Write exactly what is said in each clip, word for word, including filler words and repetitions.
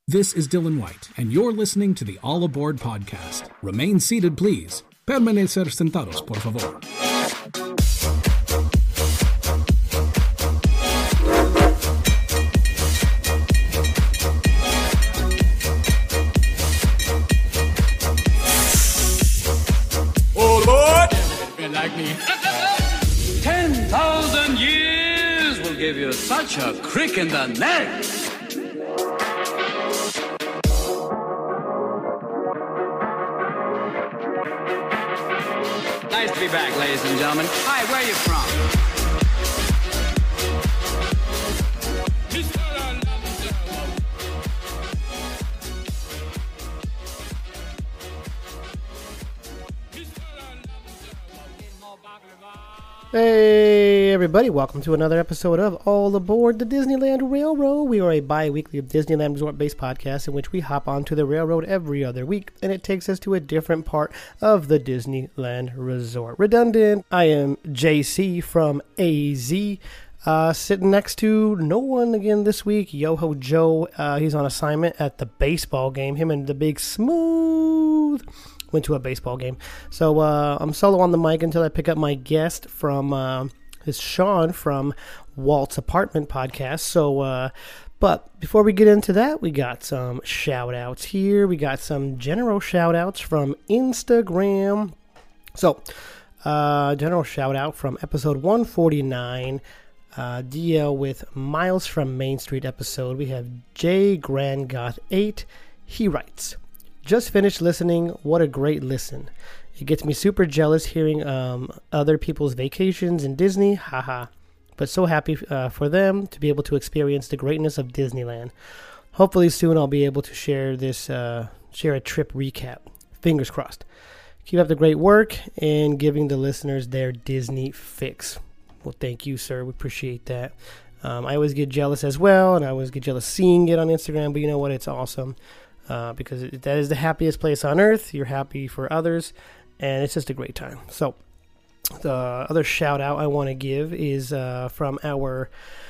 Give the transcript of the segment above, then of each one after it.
This is Dylan White, and you're listening to the All Aboard podcast. Remain seated, please. Permanecer sentados, por favor. All aboard! Like me. Ten thousand years will give you such a crick in the neck. Nice to be back, ladies and gentlemen. Hi, where are you from? Hey everybody, welcome to another episode of All Aboard the Disneyland Railroad. We are a bi-weekly Disneyland Resort-based podcast in which we hop onto the railroad every other week, and it takes us to a different part of the Disneyland Resort. Redundant, I am J C from A Z, uh, sitting next to no one again this week, Yoho Joe. Uh, he's on assignment at the baseball game, him and the big smooth... went to a baseball game. So uh, I'm solo on the mic until I pick up my guest from, uh, is Sean from Walt's Apartment Podcast. So, uh, but before we get into that, we got some shout outs here. We got some general shout outs from Instagram. So, uh, general shout out from episode one forty-nine, uh, D L with Miles from Main Street episode. We have J Grand Goth eight. He writes, just finished listening. What a great listen. It gets me super jealous hearing um, other people's vacations in Disney. Haha. But so happy uh, for them to be able to experience the greatness of Disneyland. Hopefully soon I'll be able to share this, uh, share a trip recap. Fingers crossed. Keep up the great work and giving the listeners their Disney fix. Well, thank you, sir. We appreciate that. Um, I always get jealous as well, and I always get jealous seeing it on Instagram, but you know what? It's awesome. Uh, because it, that is the happiest place on earth. You're happy for others, and it's just a great time. So, the other shout out I want to give is uh, from our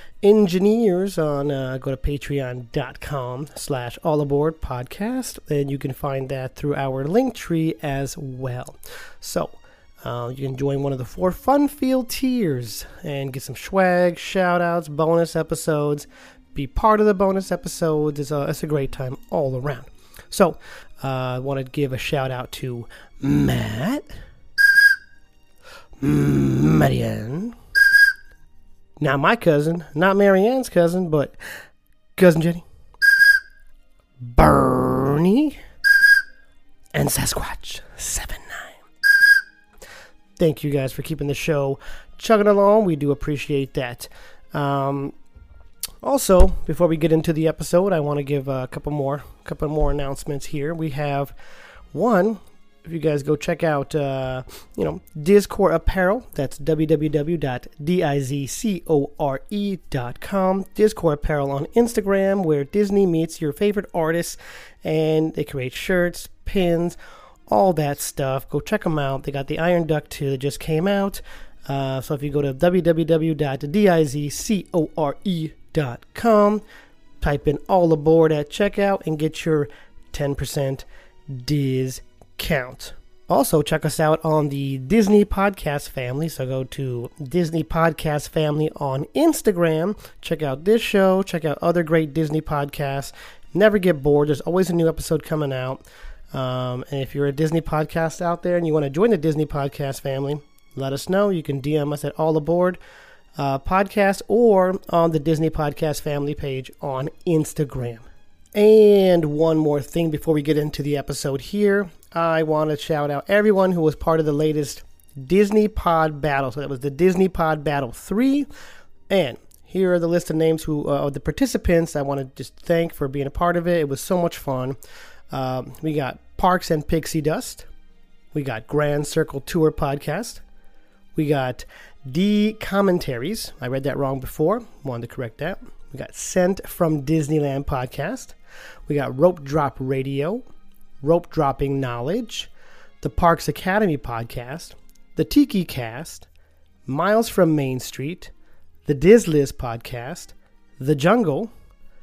engineers on, uh, go to patreon.com slash all aboard podcast, and you can find that through our link tree as well. So, uh, you can join one of the four fun field tiers and get some swag, shout outs, bonus episodes, be part of the bonus episodes. It's a, it's a great time all around. So, uh, I want to give a shout out to Matt, Marianne, not my cousin, not Marianne's cousin, but Cousin Jenny, Bernie, and Sasquatch seven nine. Thank you guys for keeping the show chugging along. We do appreciate that. Um... Also, before we get into the episode, I want to give a couple more, couple more announcements here. We have one. If you guys go check out, uh, you know, Dizcore Apparel. That's w w w dot dizcore dot com. Dizcore Apparel on Instagram, where Disney meets your favorite artists, and they create shirts, pins, all that stuff. Go check them out. They got the Iron Duck two that just came out. Uh, so if you go to w w w dot dizcore dot com, type in all aboard at checkout and get your ten percent discount. Also, check us out on the Disney Podcast Family. So go to Disney Podcast Family on Instagram. Check out this show. Check out other great Disney podcasts. Never get bored. There's always a new episode coming out. Um, and if you're a Disney podcast out there and you want to join the Disney Podcast Family, let us know. You can D M us at All Aboard uh, Podcast or on the Disney Podcast Family page on Instagram. And one more thing before we get into the episode here. I want to shout out everyone who was part of the latest Disney Pod Battle. So that was the Disney Pod Battle three. And here are the list of names who uh, of the participants I want to just thank for being a part of it. It was so much fun. Um, we got Parks and Pixie Dust. We got Grand Circle Tour Podcast. We got D Commentaries. I read that wrong before. Wanted to correct that. We got Sent from Disneyland Podcast. We got Rope Drop Radio. Rope Dropping Knowledge. The Parks Academy Podcast. The Tiki Cast. Miles from Main Street. The Diz Liz Podcast. The Jungle.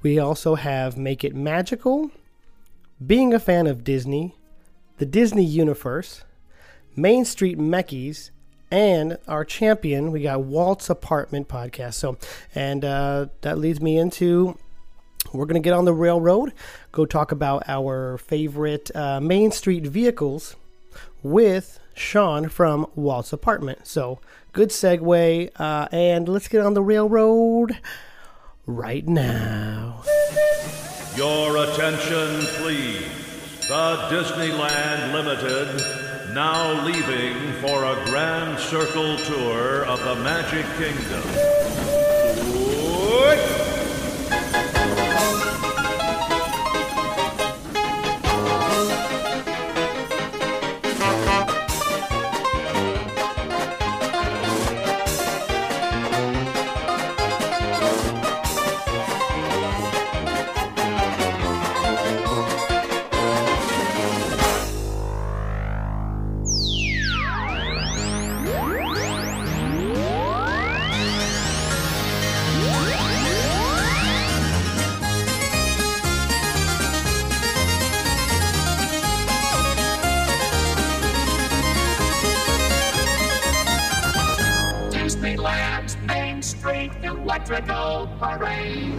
We also have Make It Magical, Being a Fan of Disney, the Disney Universe, Main Street Meckies, and our champion, we got Walt's Apartment Podcast. So, and uh, that leads me into, we're going to get on the railroad, go talk about our favorite uh, Main Street vehicles with Sean from Walt's Apartment. So, good segue, uh, and let's get on the railroad right now. Your attention, please. The Disneyland Limited now leaving for a grand circle tour of the Magic Kingdom. What? Disneyland's Main Street Electrical Parade.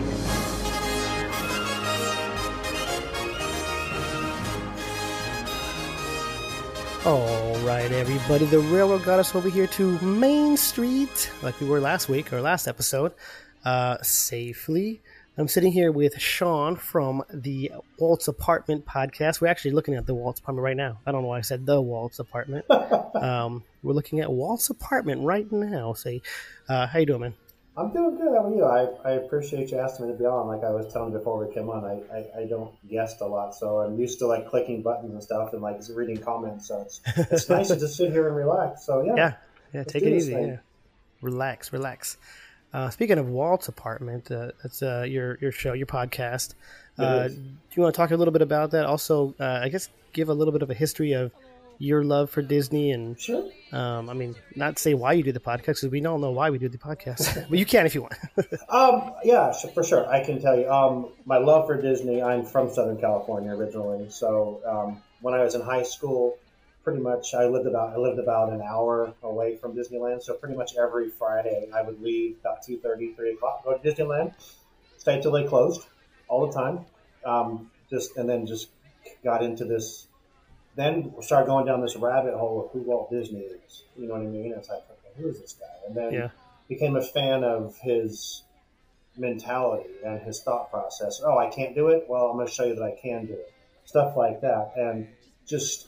All right, everybody. The railroad got us over here to Main Street, like we were last week or last episode, uh, safely. I'm sitting here with Sean from the Walt's Apartment Podcast. We're actually looking at the Walt's Apartment right now. I don't know why I said the Walt's Apartment. um, we're looking at Walt's Apartment right now. Say, uh, how you doing, man? I'm doing good. How are you? I, I appreciate you asking me to be on. Like I was telling before we came on, I, I, I don't guest a lot, so I'm used to like clicking buttons and stuff and like reading comments. So it's it's nice to just sit here and relax. So yeah, yeah, yeah. Take it easy. Yeah. Relax, relax. Uh, speaking of Walt's Apartment, uh, that's uh, your your show, your podcast. Uh, do you want to talk a little bit about that? Also, uh, I guess give a little bit of a history of your love for Disney and, sure. um, I mean, not say why you do the podcast because we don't know why we do the podcast, but you can if you want. um, yeah, for sure. I can tell you. Um, my love for Disney. I'm from Southern California originally, so um, when I was in high school, pretty much I lived about I lived about an hour away from Disneyland. So pretty much every Friday I would leave about two thirty, three o'clock, go to Disneyland, stay till they closed all the time. Um, just and then just got into this. Then started going down this rabbit hole of who Walt Disney is. You know what I mean? It's like, okay, who is this guy? And then yeah. became a fan of his mentality and his thought process. Oh, I can't do it? Well, I'm going to show you that I can do it. Stuff like that. And just,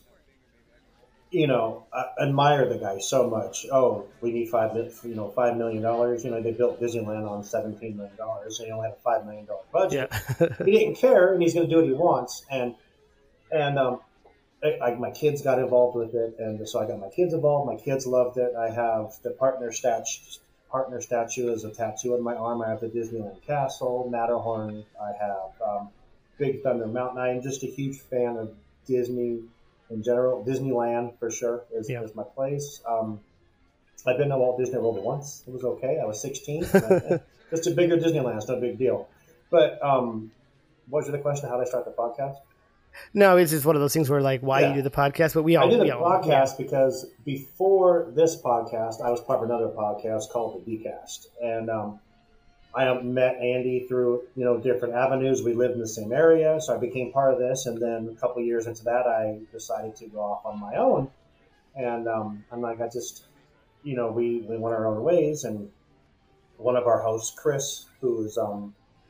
you know, I admire the guy so much. Oh, we need five, you know, five million dollars. You know, they built Disneyland on seventeen million dollars. So he only had a five million dollars budget. Yeah. He didn't care, and he's going to do what he wants. And, and, um, I, my kids got involved with it, and so I got my kids involved. My kids loved it. I have the partner statue. Partner statue is a tattoo on my arm. I have the Disneyland Castle, Matterhorn. I have um, Big Thunder Mountain. I am just a huge fan of Disney in general. Disneyland for sure is, yeah. is my place. Um, I've been to Walt Disney World once. It was okay. I was sixteen. Just a bigger Disneyland. It's no big deal. But um, what was your question? How did I start the podcast? No, it's just one of those things where, like, why yeah. you do the podcast, but we all... I did the all, podcast yeah. because before this podcast, I was part of another podcast called The D-Cast. And um, I met Andy through, you know, different avenues. We lived in the same area, so I became part of this. And then a couple of years into that, I decided to go off on my own. And um, I'm like, I just, you know, we, we went our own ways. And one of our hosts, Chris, who's... Um,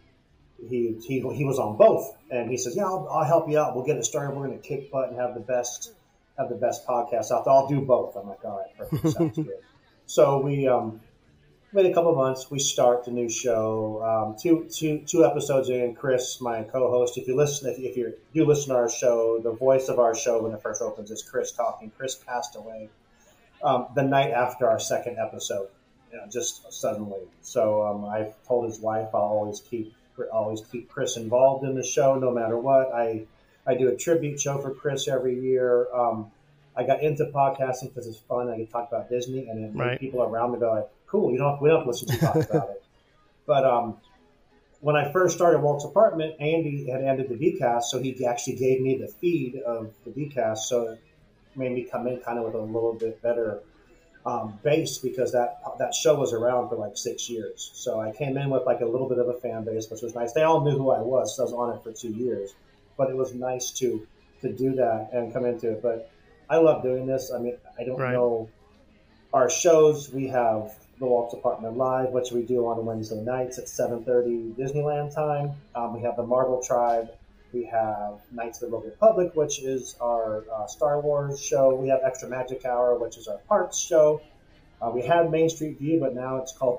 He, he he was on both, and he says, "Yeah, I'll, I'll help you out. We'll get it started. We're going to kick butt and have the best have the best podcast out there. I'll do both." I'm like, "All right, perfect, sounds good." So we um, wait a couple of months. We start the new show. Um, two two two episodes in. Chris, my co-host. If you listen, if, if you do listen to our show, the voice of our show when it first opens is Chris talking. Chris passed away um, the night after our second episode, you know, just suddenly. So um, I've told his wife I'll always keep. always keep Chris involved in the show no matter what. I I do a tribute show for Chris every year. Um, I got into podcasting because it's fun. I can talk about Disney, and then right. people around me go like, cool, you don't have, we don't have to listen to you talk about it. But um, when I first started Walt's Apartment, Andy had ended the D-Cast, so he actually gave me the feed of the D-Cast, so it made me come in kind of with a little bit better um, base because that that show was around for like six years. So I came in with like a little bit of a fan base, which was nice. They all knew who I was, so I was on it for two years. But it was nice to to do that and come into it. But I love doing this. I mean, I don't Right. know our shows. We have the Walt's Apartment Live, which we do on Wednesday nights at seven thirty Disneyland time. Um, we have the Marvel Tribe. We have Knights of the Rogue Republic, which is our uh, Star Wars show. We have Extra Magic Hour, which is our Parks show. Uh, we had Main Street View, but now it's called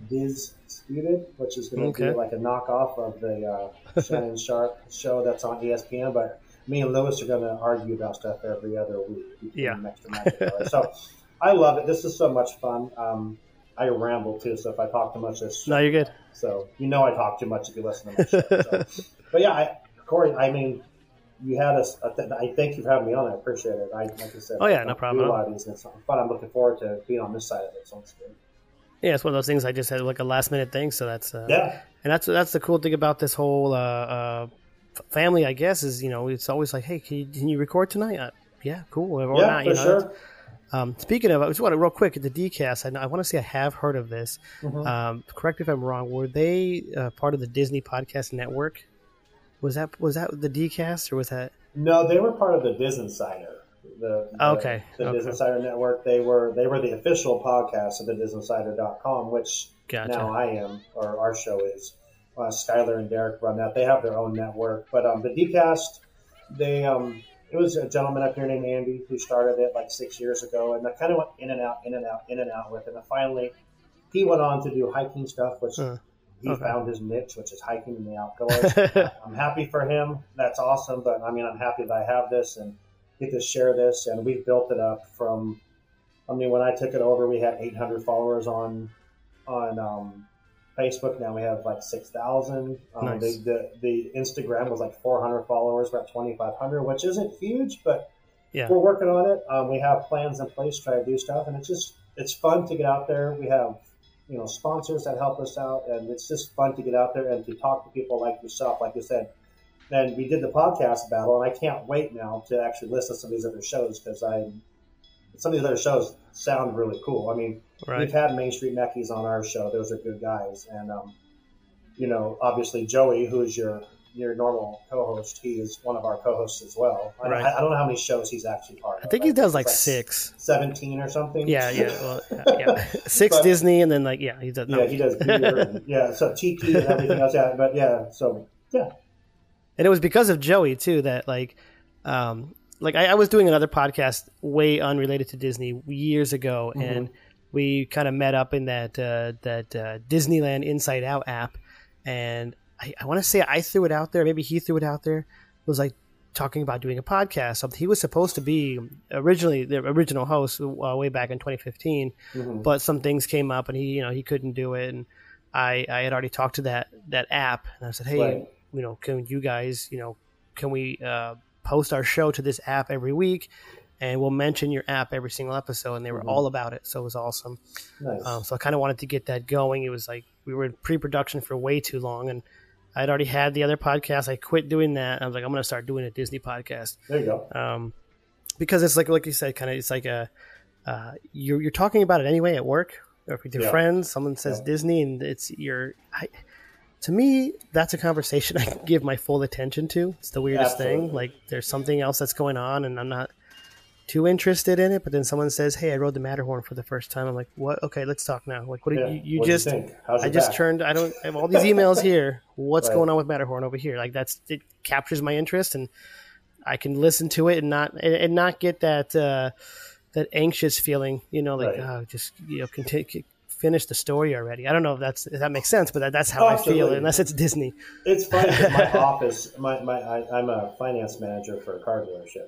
Undisputed, which is going to Okay. be like a knockoff of the uh, Shannon Sharp show that's on E S P N. But me and Lewis are going to argue about stuff every other week. between Yeah. Extra Magic Hour. So I love it. This is so much fun. Um, I ramble too, so if I talk too much, this No, you're good. so you know I talk too much if you listen to my show. So. But yeah, I, Corey, I mean, you had us. I thank you for having me on. I appreciate it. I, like I said, Oh, yeah, I no do problem. a lot of these, and it's fun. I'm looking forward to being on this side of it. So it's good. Yeah, it's one of those things I just had like a last minute thing, so that's uh, Yeah, and that's that's the cool thing about this whole uh, uh, f- family, I guess, is you know it's always like, hey, can you, can you record tonight? Uh, yeah, cool, or yeah, not, for you know. sure. Um, speaking of, I just want to real quick at the D-Cast. I, know- I want to say I have heard of this. Mhm. Um, correct me if I'm wrong. Were they uh, part of the Disney Podcast Network? Was that was that the D-Cast or was that? No, they were part of the Disney Insider. The, the Okay, the okay. Disney Insider Network. They were they were the official podcast of the Disney Insider dot com, which Gotcha. now I am, or our show is. Uh, Skylar and Derek run that. They have their own network, but um, the D-Cast, they um, it was a gentleman up here named Andy who started it like six years ago, and I kind of went in and out, in and out, in and out with it. And finally, he went on to do hiking stuff, which Uh, he okay. found his niche, which is hiking in the outdoors. I'm happy for him. That's awesome. But I mean, I'm happy that I have this and get to share this. And we've built it up from. I mean, when I took it over, we had eight hundred followers on on um, Facebook. Now we have like six thousand. Um, Nice. the, the the Instagram was like four hundred followers. We're at twenty-five hundred, which isn't huge, but Yeah. we're working on it. Um, we have plans in place to try to do stuff, and it's just it's fun to get out there. We have you know sponsors that help us out, and it's just fun to get out there and to talk to people like yourself, like you said. Then we did the podcast battle, and I can't wait now to actually listen to some of these other shows because I some of these other shows sound really cool. I mean, Right. we've had Main Street Meckies on our show; those are good guys, and um, you know, obviously Joey, who's your your normal co-host, he is one of our co-hosts as well. I, Right. I, I don't know how many shows he's actually part of. I think he does like It's six. seventeen or something. Yeah, yeah, well, uh, yeah. Six But- Disney, and then like yeah, he does. No. Yeah, he does beer and yeah, so Tiki and everything else. Yeah, but yeah, so yeah, And it was because of Joey too that like, um, like I, I was doing another podcast way unrelated to Disney years ago, Mm-hmm. and we kind of met up in that uh, that uh, Disneyland Inside Out app, and I, I want to say I threw it out there, maybe he threw it out there. It was like talking about doing a podcast. So he was supposed to be originally the original host uh, way back in twenty fifteen, Mm-hmm. but some things came up, and he you know he couldn't do it, and I I had already talked to that that app, and I said, hey. Right. You know, can you guys, you know, can we uh, post our show to this app every week, and we'll mention your app every single episode? And they were Mhm. all about it, so it was awesome. nice. Um, so I kind of wanted to get that going. It was like we were in pre-production for way too long, and I'd already had the other podcast. I quit doing that. I was like, I'm going to start doing a Disney podcast there you go. um, because it's like like you said, kind of it's like a uh, you're you're talking about it anyway at work or with your Yeah. friends. Someone says Yeah. Disney, and it's your. I, to me, that's a conversation I can give my full attention to. It's the weirdest Absolutely. thing. Like, there's something else that's going on, and I'm not too interested in it. But then someone says, "Hey, I rode the Matterhorn for the first time." I'm like, "What? Okay, let's talk now." Like, what? Yeah. Do you, you What'd you just? think? How's I your just back? turned. I don't I have all these emails here. What's Right. going on with Matterhorn over here? Like, that's it captures my interest, and I can listen to it and not and, and not get that uh, that anxious feeling. You know, like Right. oh, just you know, continue. Finish the story already. I don't know if that's if that makes sense, but that, that's how I feel. Absolutely. Unless it's Disney. It's funny because my office, my, my I, I'm a finance manager for a car dealership,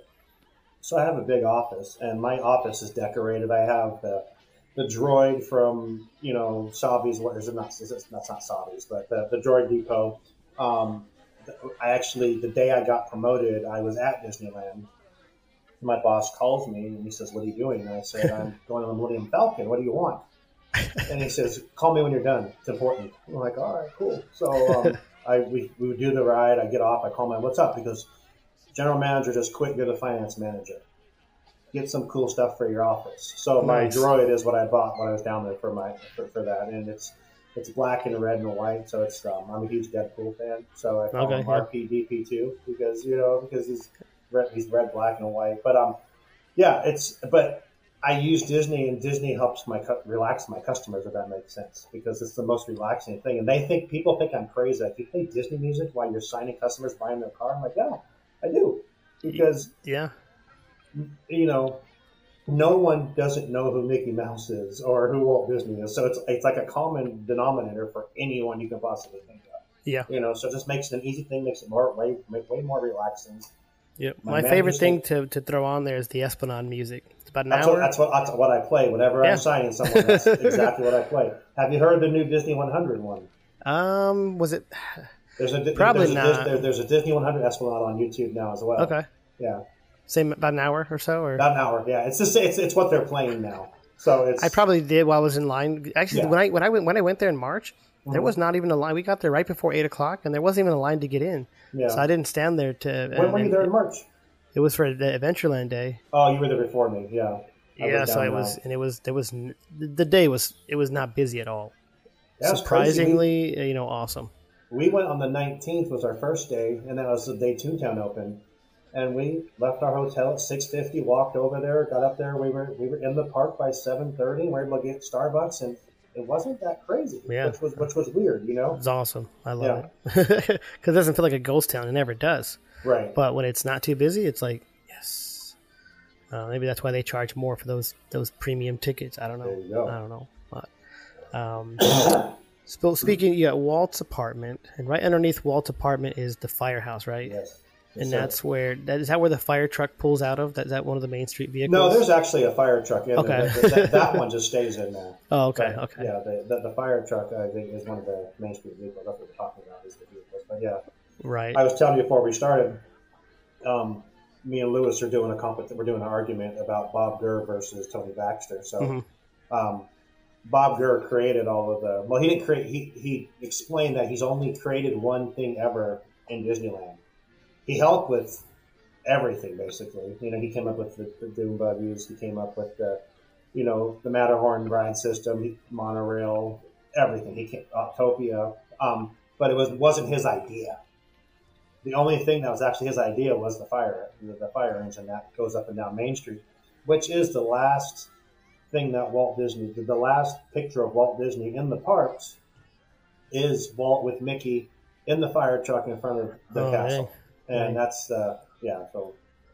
so I have a big office, and my office is decorated. I have the the droid from you know Savi's. What is it? Not it's, that's not Savi's, but the, the Droid Depot. Um, I actually the day I got promoted, I was at Disneyland. My boss calls me and he says, "What are you doing?" And I said, "I'm going on the Millennium Falcon. What do you want?" And he says, call me when you're done. It's important. I'm like, all right, cool. So um, I we, we would do the ride. I get off. I call my, what's up? He goes, general manager just quit. You're the finance manager. Get some cool stuff for your office. So my Nice. droid is what I bought when I was down there for my for, for that. And it's it's black and red and white. So it's um, I'm a huge Deadpool fan. So I call Okay, him yeah. R P D P two because, you know, because he's red, he's red, black, and white. But um, yeah, it's, but I use Disney, and Disney helps my cu- relax my customers, if that makes sense, because it's the most relaxing thing. And they think people think I'm crazy. Like, you play Disney music while you're signing customers buying their car? I'm like, yeah, I do, because Yeah. you know, no one doesn't know who Mickey Mouse is or who Walt Disney is. So it's it's like a common denominator for anyone you can possibly think of. Yeah. You know, so it just makes it an easy thing, makes it more way make way more relaxing. Yep. My My, man favorite used thing to, to throw on there is the Esplanade music. It's about an That's hour. what, that's what that's what I play whenever Yeah. I'm signing someone. That's exactly what I play. Have you heard the new Disney one hundred one? um, was it? There's a Probably there's a, not. there, there's a Disney one hundred Esplanade on YouTube now as well. Okay. Yeah, Same about an hour or so, or about an hour. Yeah, it's just it's it's what they're playing now. So it's I probably did while I was in line. Actually, Yeah. when I when I went when I went there in March, there was not even a line. We got there right before eight o'clock, and there wasn't even a line to get in. Yeah. So I didn't stand there to. when were you and- there in March? It was for the Adventureland Day. Oh, you were there before me. Yeah. I Yeah, so down it was, now. and it was there was n- the day was it was not busy at all. That's crazy. Surprisingly, you know, awesome. We went on the nineteenth was our first day, and that was the day Toontown opened. And we left our hotel at six fifty, walked over there, got up there. We were we were in the park by seven thirty. We were able to get Starbucks, and it wasn't that crazy, Yeah. which was which was weird, you know? It's awesome. I love it because it doesn't feel like a ghost town. It never does. Right. But when it's not too busy, it's like yes. Uh, maybe that's why they charge more for those those premium tickets. I don't know. There you go. I don't know. But, um, sp- speaking, you got Walt's apartment, and right underneath Walt's apartment is the firehouse, right? Yes. And So- that's where that is that where the fire truck pulls out of? That is that one of the Main Street vehicles? No, there's actually a fire truck in Okay. there. That, that, that one just stays in there. Oh, okay, But, okay. Yeah, the, the, the fire truck, I think, is one of the Main Street vehicles. That's what we're talking about, is the vehicles. But yeah, Right. I was telling you before we started, um, me and Lewis are doing a comp- we're doing an argument about Bob Gurr versus Tony Baxter. So, Mhm. um, Bob Gurr created all of the. Well, he didn't create. He he explained that he's only created one thing ever in Disneyland. He helped with everything, basically. You know, he came up with the, the Doom buggies. He came up with the, you know, the Matterhorn ride system, he, monorail, everything. He came Autopia, um, but it was wasn't his idea. The only thing that was actually his idea was the fire, the, the fire engine that goes up and down Main Street, which is the last thing that Walt Disney did. The last picture of Walt Disney in the parks is Walt with Mickey in the fire truck in front of the Oh, castle, dang. and that's uh, yeah. So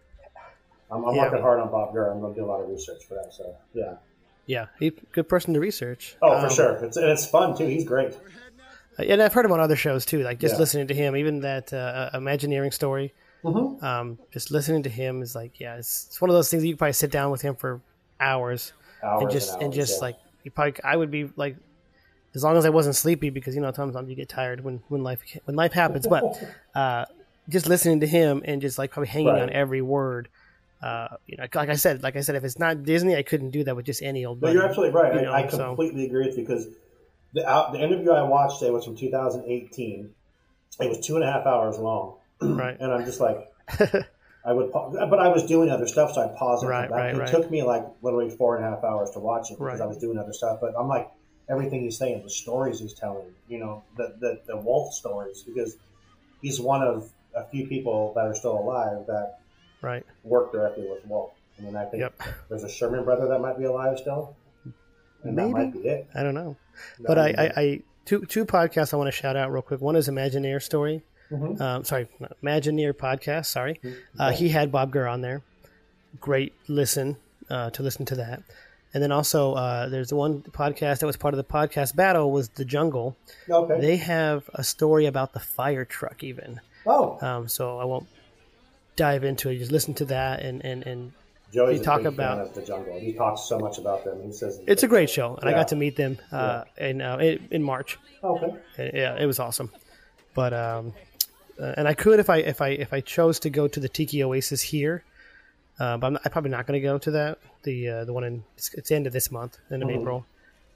I'm, I'm Yeah. working hard on Bob Gurr. I'm going to do a lot of research for that. So yeah. Yeah, he good person to research. Oh, Um, for sure. It's and it's fun too. He's great. And I've heard him on other shows too. Like just Yeah. listening to him, even that uh, Imagineering story. Mm-hmm. Um, just listening to him is like, yeah, it's, it's one of those things that you can probably sit down with him for hours, Hours and just and and hours, just yeah. like you probably I would be like, as long as I wasn't sleepy, because you know sometimes you get tired when when life when life happens. But uh, just listening to him and just like probably hanging Right. on every word. Uh, you know, like I said, like I said, if it's not Disney, I couldn't do that with just any old. No, buddy, you're absolutely right. you know, I, I so- completely agree with you because the out, the interview I watched today was from two thousand eighteen. It was two and a half hours long, right. and I'm just like, I would, pa- but I was doing other stuff, so I paused it. Right, come back. right, it right. took me like literally four and a half hours to watch it because Right. I was doing other stuff. But I'm like, everything he's saying, the stories he's telling, you know, the the, the Walt stories, because he's one of a few people that are still alive that Right. work directly with Walt. I mean, I think Yep. there's a Sherman brother that might be alive still, and Maybe. that might be it. I don't know. That But I, might be I, it. I two two podcasts I want to shout out real quick. One is Imagineer Story. Mhm. Um, sorry, not Imagineer podcast. Sorry, uh, he had Bob Gurr on there. Great listen uh, to listen to that. And then also uh, there's the one podcast that was part of the podcast battle was The Jungle. Okay. They have a story about the fire truck even. oh, Um, so I won't dive into it. Just listen to that and and and Joey's they a talk big about- fan of the Jungle. He talks so much about them. He says it's a great show. And I Yeah. got to meet them uh, in, uh, in in March. Okay. And, yeah, it was awesome. But um, uh, and I could if I if I if I chose to go to the Tiki Oasis here, uh, but I'm, not, I'm probably not going to go to that. The uh, the one in it's, it's the end of this month, end of Mhm. April.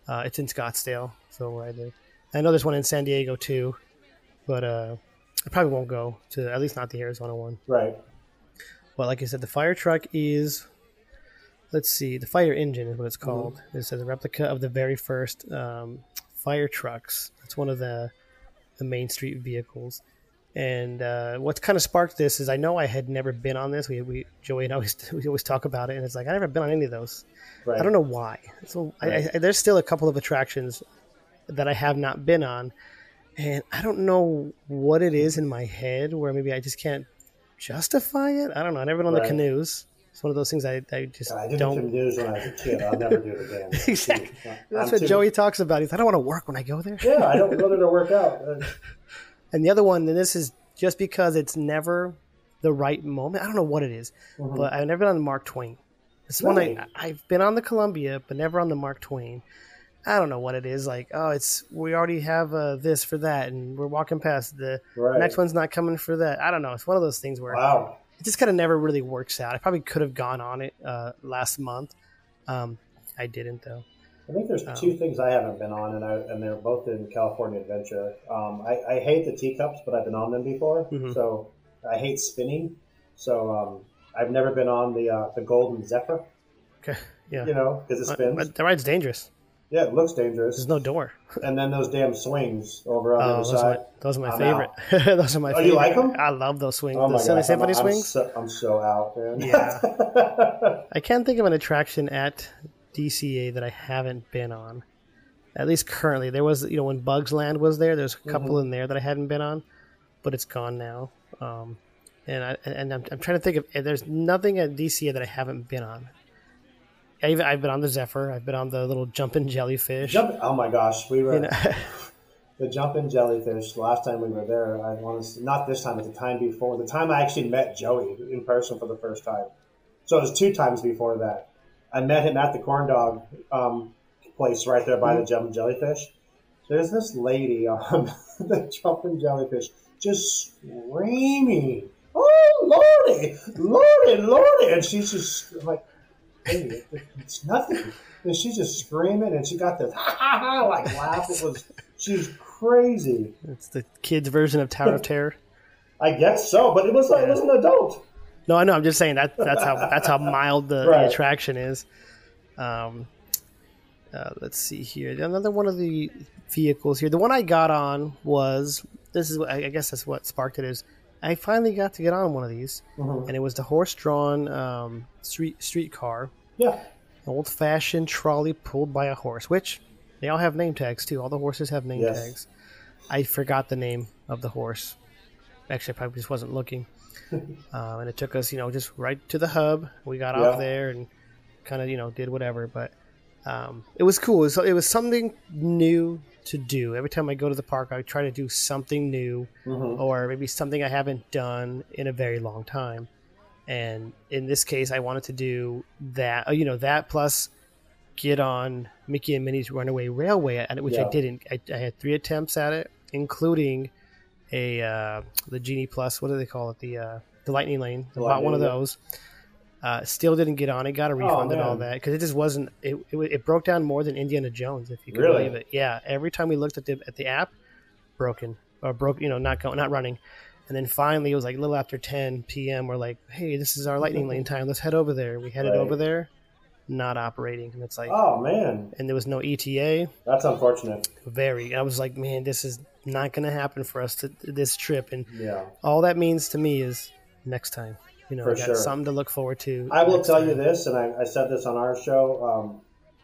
Uh, it's in Scottsdale, so where I live. I know there's one in San Diego too, but uh, I probably won't go to, at least not the Arizona one. Right. Well, like I said, the fire truck is, let's see, the fire engine is what it's called. Mm-hmm. It's a replica of the very first um, fire trucks. It's one of the the Main Street vehicles. And uh, what's kind of sparked this is I know I had never been on this. We, we Joey and I always we always talk about it, and it's like I never been on any of those. Right. I don't know why. So right. I, I, there's still a couple of attractions that I have not been on, and I don't know what it is in my head where maybe I just can't justify it. I don't know. I've never been on right. the canoes. It's one of those things I, I just I did don't. the canoes when I was a kid. I'll never do it again. Exactly. I'm That's what too... Joey talks about. He's like, I don't want to work when I go there. Yeah, I don't go there to work out. And the other one, and this is just because it's never the right moment. I don't know what it is, mm-hmm. but I've never been on the Mark Twain. It's really? one I, I've been on the Columbia, but never on the Mark Twain. I don't know what it is. Like, oh, it's we already have uh, this for that, and we're walking past the right. next one's not coming for that. I don't know. It's one of those things where wow. it just kind of never really works out. I probably could have gone on it uh, last month. Um, I didn't though. I think there's um, two things I haven't been on, and I and they're both in California Adventure. Um, I, I hate the teacups, but I've been on them before. Mm-hmm. So I hate spinning. So um, I've never been on the uh, the Golden Zephyr. Okay, yeah, you know, because it spins. Uh, the ride's dangerous. Yeah, it looks dangerous. There's no door. And then those damn swings over on oh, the other those side. Are my, those are my I'm favorite. Those are my oh, favorite. you like them? I love those swings. Oh the my Silly gosh, Symphony I'm, I'm swings. So, I'm so out, man. Yeah. I can't think of an attraction at D C A that I haven't been on. At least currently. There was, you know, when Bugs Land was there, there's a couple mm-hmm. in there that I hadn't been on, but it's gone now. Um, and I, and I'm, I'm trying to think of, there's nothing at D C A that I haven't been on. I've, I've been on the Zephyr. I've been on the little jumping jellyfish. Jump, oh my gosh, we were you know? the jumping jellyfish. Last time we were there, I want to not this time, but the time before. The time I actually met Joey in person for the first time. So it was two times before that. I met him at the corn dog um, place right there by mm-hmm. the jumping jellyfish. There's this lady on the jumping jellyfish just screaming, "Oh Lordy, Lordy, Lordy!" And she's just like. Hey, it's nothing. And she's just screaming, and she got this ha ha ha like laugh. It was she's crazy. It's the kids' version of Tower of Terror. I guess so, but it was like, it was an adult. No, I know. I'm just saying that that's how that's how mild the, right. the attraction is. Um, uh, let's see here. Another one of the vehicles here. The one I got on was this is I guess that's what sparked it is. I finally got to get on one of these, mm-hmm. and it was the horse-drawn um, street streetcar. Yeah, an old-fashioned trolley pulled by a horse, which they all have name tags too. All the horses have name yes. tags. I forgot the name of the horse. Actually, I probably just wasn't looking. um, and it took us, you know, just right to the hub. We got yeah. off there and kind of, you know, did whatever. But um, it was cool. It was, it was something new to do. Every time I go to the park, I try to do something new mm-hmm. or maybe something I haven't done in a very long time. And in this case, I wanted to do that, you know, that plus get on Mickey and Minnie's Runaway Railway, which yeah. I didn't. I, I had three attempts at it, including a uh, the Genie Plus. What do they call it? The uh, the Lightning Lane. I bought one of those. Uh, still didn't get on it. Got a refund oh, and all that because it just wasn't. It, it it broke down more than Indiana Jones, if you can really? believe it. Yeah. Every time we looked at the at the app, broken or broke. You know, not going, not running. And then finally, it was like a little after ten p.m. We're like, hey, this is our Lightning Lane time. Let's head over there. We headed right. over there. Not operating, and it's like, oh man! And there was no E T A. That's unfortunate. Very. I was like, man, this is not going to happen for us to this trip, and yeah. all that means to me is next time. You know, for we got sure. something to look forward to. I will tell time. you this, and I, I said this on our show.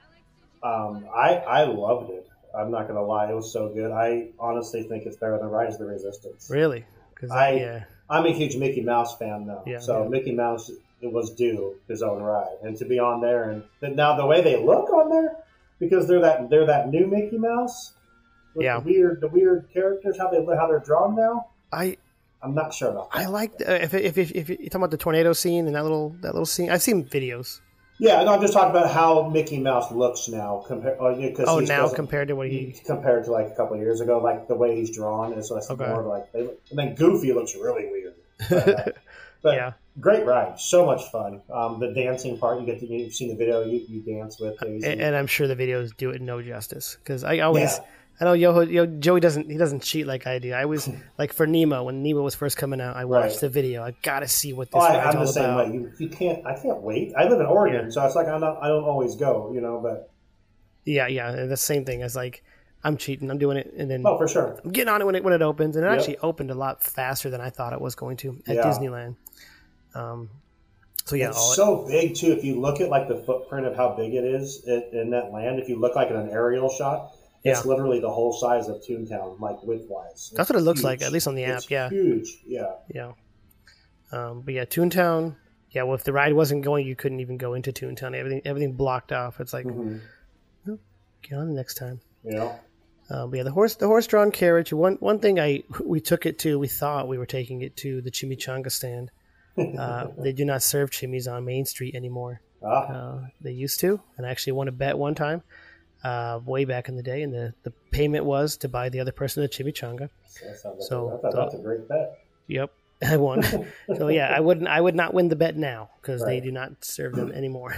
Um, um, I I loved it. I'm not going to lie; it was so good. I honestly think it's better than Rise of the Resistance. Really? Because I yeah. I'm a huge Mickey Mouse fan, though. Yeah, so yeah. Mickey Mouse. It was due his own ride, and to be on there, and now the way they look on there, because they're that they're that new Mickey Mouse, with yeah, the weird the weird characters, how they how they're drawn now. I I'm not sure about that. I like the, if, if if if you're talking about the tornado scene and that little that little scene. I've seen videos. Yeah, no, I'm just talking about how Mickey Mouse looks now compared. Oh, yeah, oh now compared to what he compared to like a couple of years ago, like the way he's drawn is like okay. more of like. They, and then Goofy looks really weird. But, uh, But Yeah. great ride, so much fun. Um, the dancing part, you get to you've seen the video. You, you dance with Daisy. And, and I'm sure the videos do it no justice because I always. Yeah. I know Yo, Yo, Joey doesn't. He doesn't cheat like I do. I was like for Nemo when Nemo was first coming out. I watched Right. the video. I gotta see what this Oh, I, ride's I'm all the same about. way. You, you can't. I can't wait. I live in Oregon, Yeah. so it's like I'm not. I don't always go, you know. But Yeah, yeah. And the same thing as like I'm cheating. I'm doing it, and then oh, for sure. I'm getting on it when it when it opens, and it Yep. actually opened a lot faster than I thought it was going to at Yeah. Disneyland. Um, so yeah, It's all, so big too. If you look at like the footprint of how big it is in, in that land, if you look like in an aerial shot, it's Yeah. literally the whole size of Toontown, like width-wise. That's what it looks like, at least on the It's app, yeah. huge. Yeah. yeah. Um, but yeah, Toontown. Yeah, well, if the ride wasn't going, you couldn't even go into Toontown. Everything, everything blocked off. It's like, Mhm. oh, get on the next time. Yeah. Um, but yeah, the horse, the horse-drawn carriage. One, one thing I we took it to. We thought we were taking it to the chimichanga stand. Uh, they do not serve chimis on Main Street anymore. Ah, Uh, they used to, and I actually won a bet one time, uh, way back in the day, and the, the payment was to buy the other person a chimichanga. that sounds like so- a, I thought that's a great bet. Yep, I won. So yeah, I wouldn't, I would not win the bet now because they Right. do not serve them anymore.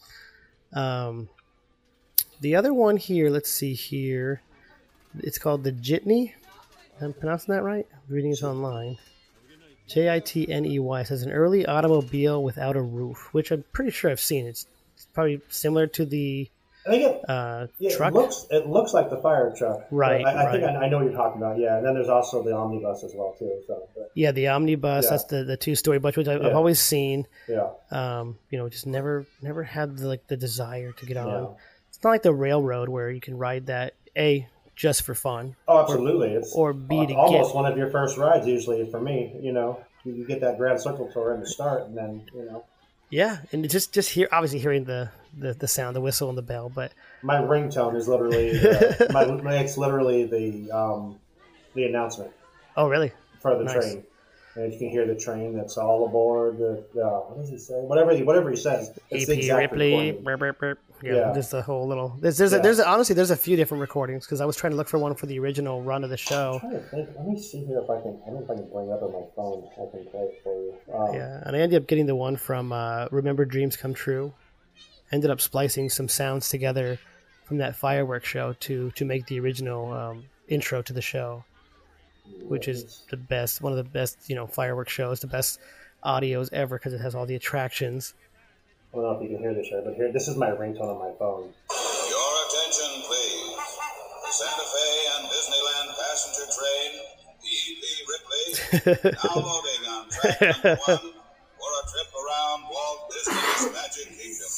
um, the other one here, let's see here, it's called the Jitney. I'm pronouncing that right? I'm reading it online. J I T N E Y says an early automobile without a roof, which I'm pretty sure I've seen. It's, it's probably similar to the I think it, uh, yeah, truck. it looks it looks like the fire truck. Right, But I, I think right. I, I know what you're talking about. Yeah, and then there's also the omnibus as well too. So, but, Yeah, the omnibus. Yeah. That's the, the two story bus, which I've, I've Yeah. always seen. yeah, Um, you know, just never never had the, like the desire to get on. Yeah. It's not like the railroad where you can ride that a just for fun. oh, absolutely. It's or B to almost get. one of your first rides usually for me. You know, you, you get that Grand Circle tour in the start, and then you know. Yeah, and it just just hear obviously hearing the, the, the sound, the whistle and the bell, but My ringtone is literally uh, my it's literally the um, the announcement oh really? for the Nice. train, and you can hear the train that's all aboard. The uh, what does he say? Whatever he whatever he says. It's the E P exact Ripley, recording. burp, burp, burp. Yeah, Yeah. just the whole little. There's there's a, Yeah. there's a, honestly there's a few different recordings because I was trying to look for one for the original run of the show. I'm trying to think. Let me see here if I can. I don't know if I can bring it up on my phone. I can play it for you. Um, Yeah, and I ended up getting the one from uh, Remember Dreams Come True. Ended up splicing some sounds together from that fireworks show to to make the original um, intro to the show, which is the best, one of the best, you know, fireworks shows, the best audios ever because it has all the attractions. I don't know if you can hear this here, but here, this is my ringtone on my phone. Your attention, please. The Santa Fe and Disneyland passenger train, the E P Ripley, now loading on track number one for a trip around Walt Disney's Magic Kingdom.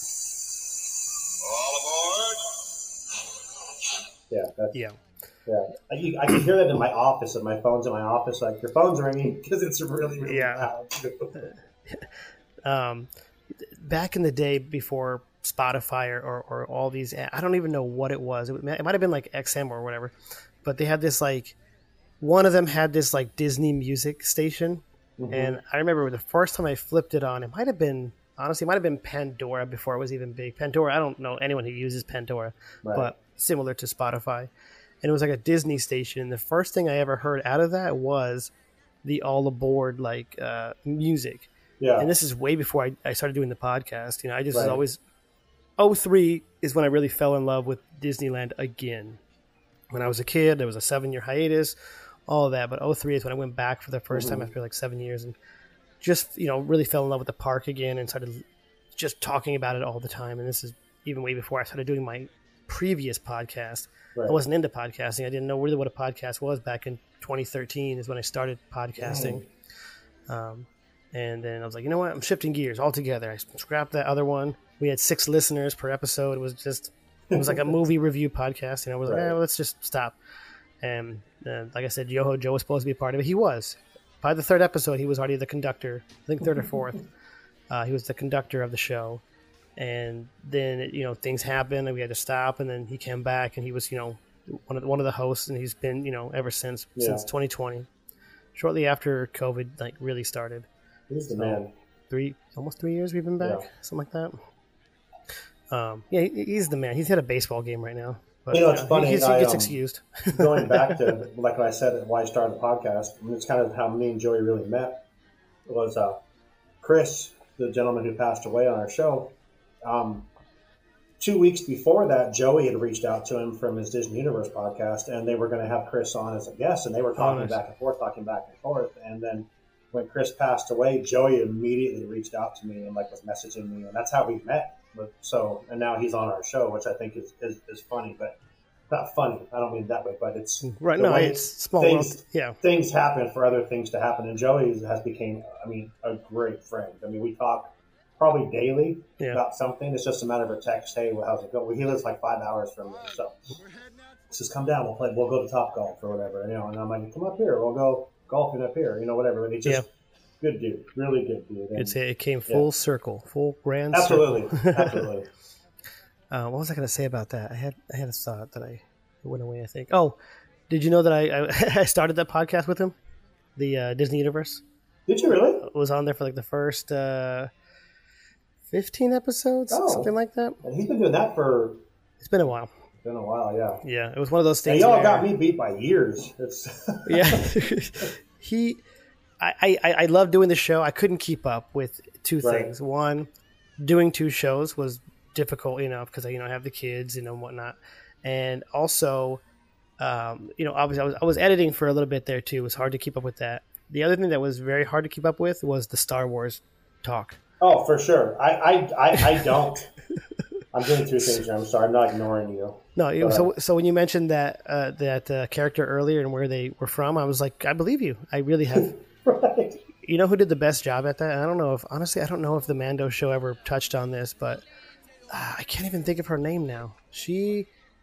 All aboard. Yeah, that's, Yeah. yeah. I, you, I can hear that in my office, and my phone's in my office. Like your phone's ringing because it's really, really Yeah. loud. Um, back in the day before Spotify or, or, or all these, I don't even know what it was. It, it might have been like X M or whatever, but they had this like, one of them had this like Disney music station. Mm-hmm. And I remember the first time I flipped it on, it might have been, honestly, it might have been Pandora before it was even big. Pandora, I don't know anyone who uses Pandora, Right. but similar to Spotify. And it was like a Disney station. And the first thing I ever heard out of that was the All Aboard like uh, music. Yeah, And this is way before I, I started doing the podcast. You know, I just was Right. always, oh three is when I really fell in love with Disneyland again. When I was a kid, there was a seven year hiatus, all of that. But oh three is when I went back for the 1st time after like seven years and just, you know, really fell in love with the park again and started just talking about it all the time. And this is even way before I started doing my previous podcast. Right. I wasn't into podcasting. I didn't know really what a podcast was back in twenty thirteen is when I started podcasting. Um, and then I was like, you know what? I'm shifting gears altogether. I scrapped that other one. We had six listeners per episode. It was just, it was like a movie review podcast. And I was like, Right. eh, let's just stop. And uh, like I said, Yoho Joe was supposed to be a part of it. He was. By the third episode, he was already the conductor. I think third or fourth. Uh, he was the conductor of the show. And then, you know, things happened and we had to stop. And then he came back and he was, you know, one of the, one of the hosts. And he's been, you know, ever since, Yeah. since twenty twenty. Shortly after COVID, like, really started. he's the man. Three, almost three years we've been back. Yeah. Something like that. Um, yeah, he, he's the man. He's at a baseball game right now. But, You know, it's uh, funny, He, he's- he I, gets um, excused. Going back to like I said, why I started the podcast. And it's kind of how me and Joey really met. was uh, Chris, the gentleman who passed away on our show. Um, two weeks before that, Joey had reached out to him from his Disney Universe podcast, and they were going to have Chris on as a guest, and they were talking Oh, nice. back and forth, talking back and forth. And then when Chris passed away, Joey immediately reached out to me and like was messaging me, and that's how we met. But, so, and now he's on our show, which I think is, is, is funny, but not funny. I don't mean that way, but it's Right, the no, way it's small things, world. Yeah. things happen for other things to happen, and Joey has become, I mean, a great friend. I mean, we talk probably daily Yeah. about something. It's just a matter of a text. Hey, well, how's it going? He lives like five hours from me, so just come down. We'll play. We'll go to Top Golf or whatever, you know. And I'm like, come up here. We'll go golfing up here, you know, whatever. But he just good dude, really good dude. And, It's, it came full yeah. circle, full grand absolutely, circle. absolutely. Uh, what was I going to say about that? I had I had a thought that I it went away, I think. Oh, did you know that I I, I started that podcast with him? The uh, Disney Universe. Did you really? It was on there for like the first uh, fifteen episodes, Oh. something like that. And he's been doing that for It's been a while. been a while, yeah. Yeah, it was one of those And things. y'all where- got me beat by years. It's Yeah, he. I, I I love doing the show. I couldn't keep up with two Right. things. One, doing two shows was difficult, you know, because I you know I have the kids, you know, and whatnot, and also, um, you know, obviously I was I was editing for a little bit there too. It was hard to keep up with that. The other thing that was very hard to keep up with was the Star Wars talk. oh, for sure. I I, I, I don't. I'm doing two things here. I'm sorry. I'm not ignoring you. No, it, But- so so when you mentioned that uh, that uh, character earlier and where they were from, I was like, I believe you. I really have. Right. You know who did the best job at that? And I don't know if honestly, I don't know if the Mando show ever touched on this, but uh, I can't even think of her name now. She,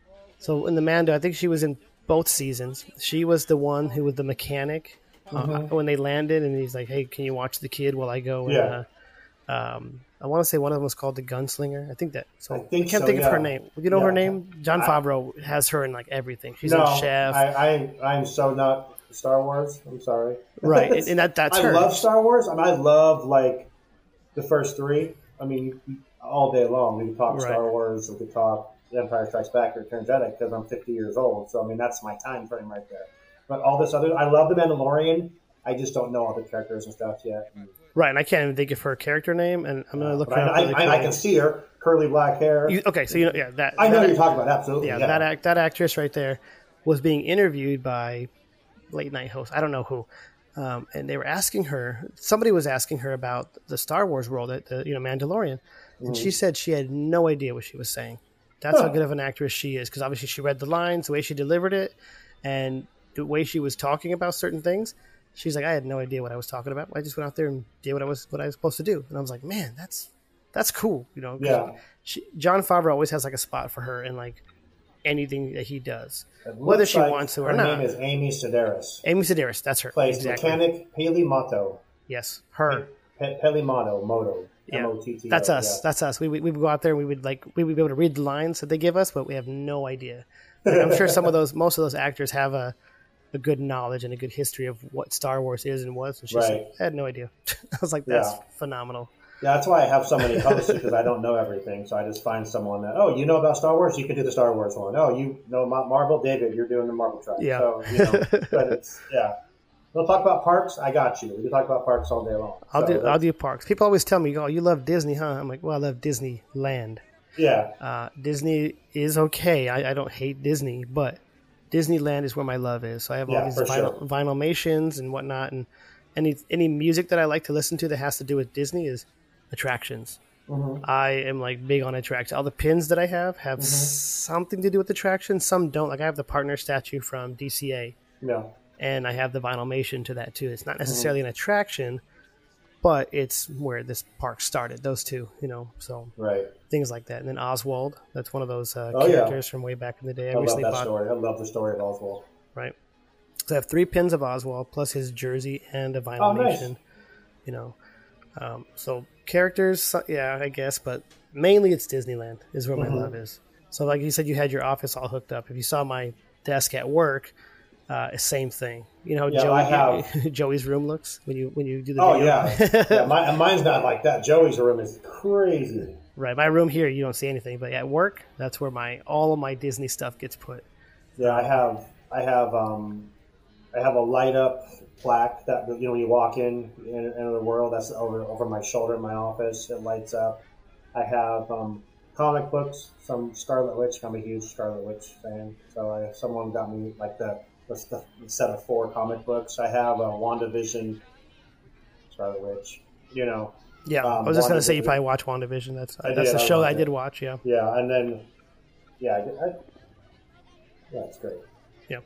so in the Mando, I think she was in both seasons. She was the one who was the mechanic uh, when they landed, and he's like, "Hey, can you watch the kid while I go?" And, Yeah. uh, um, I want to say one of them was called the Gunslinger. I think that. So I, I think can't so, think of her yeah. name. You know her Yeah. name? John I- Favreau has her in like everything. She's no, a chef, I, I I'm so not Star Wars. I'm sorry. right? And, and that that's I her. love Star Wars. I mean, I love like the first three. I mean, all day long we could talk Right. Star Wars. We could talk Empire Strikes Back or Return of the Jedi because I'm fifty years old. So I mean, that's my time frame right there. But all this other, I love the Mandalorian. I just don't know all the characters and stuff yet. Right, and I can't even think of her character name, and I'm going to look But her I, up. I, really I, I quick. can see her, curly black hair. You, okay, so you know, yeah, that I know that, what you're talking about. Absolutely, yeah, yeah. that act, that actress right there was being interviewed by late night host. I don't know who, um, and they were asking her. Somebody was asking her about the Star Wars world, at the you know Mandalorian, and Mm. she said she had no idea what she was saying. That's how good of an actress she is, because obviously she read the lines, the way she delivered it, and the way she was talking about certain things. She's like, I had no idea what I was talking about. I just went out there and did what I was what I was supposed to do, and I was like, man, that's that's cool, you know. 'cause Yeah. She, John Favreau always has like a spot for her in like anything that he does, It whether looks she like wants to or her not. name is Amy Sedaris. Amy Sedaris, that's her. Plays exactly. mechanic Haley Motto. Yes, her. Pe- Peli Moto, Moto. Yeah, M O T T O, that's us. yeah. That's us. We, we we would go out there and we would like we would be able to read the lines that they give us, but we have no idea. Like, I'm sure some of those, most of those actors have a, a good knowledge and a good history of what Star Wars is and was. And she's Right. like, I had no idea. I was like, that's Yeah. phenomenal. Yeah, that's why I have so many hosts because I don't know everything. So I just find someone that, oh, you know about Star Wars? You can do the Star Wars one. Oh, you know Ma- Marvel? David, you're doing the Marvel track. Yeah. So, you know, but it's, yeah. We'll talk about parks. I got you. We can talk about parks all day long. I'll So do that's- I'll do parks. People always tell me, oh, you love Disney, huh? I'm like, well, I love Disneyland. Yeah. Uh, Disney is okay. I, I don't hate Disney, but Disneyland is where my love is. So I have all Yeah, these for vinyl, sure. vinylmations and whatnot, and any any music that I like to listen to that has to do with Disney is attractions. Mm-hmm. I am like big on attractions. All the pins that I have have Mm-hmm. something to do with attractions. Some don't. Like I have the partner statue from D C A, Yeah. and I have the vinylmation to that too. It's Mm-hmm. not necessarily an attraction, but it's where this park started. Those two, you know, so Right. things like that. And then Oswald, that's one of those uh, Oh, yeah. characters from way back in the day. I, I love recently that bought, story. I love the story of Oswald. right? So I have three pins of Oswald plus his jersey and a vinyl Oh, nice. nation. You know, um, so characters, so- yeah, I guess, but mainly it's Disneyland is where my Mm-hmm. love is. So, like you said, you had your office all hooked up. If you saw my desk at work, uh, same thing. You know how Yeah, Joey, I have. Joey's room looks when you when you do the Oh, video? yeah. yeah my, mine's not like that. Joey's room is crazy. Right, my room here you don't see anything, but at work that's where my all of my Disney stuff gets put. Yeah, I have I have um I have a light up plaque that, you know, when you walk in in- into the world, that's over over my shoulder in my office. It lights up. I have um, comic books, some Scarlet Witch. I'm a huge Scarlet Witch fan, so I, someone got me like the, the, the set of four comic books. I have a WandaVision, Scarlet Witch. You know. Yeah, um, I was just gonna say you WandaVision. probably watch WandaVision. That's I that's did, a I show loved I did it. watch. Yeah. Yeah, and then yeah, I, did- I, yeah, it's great. Yeah.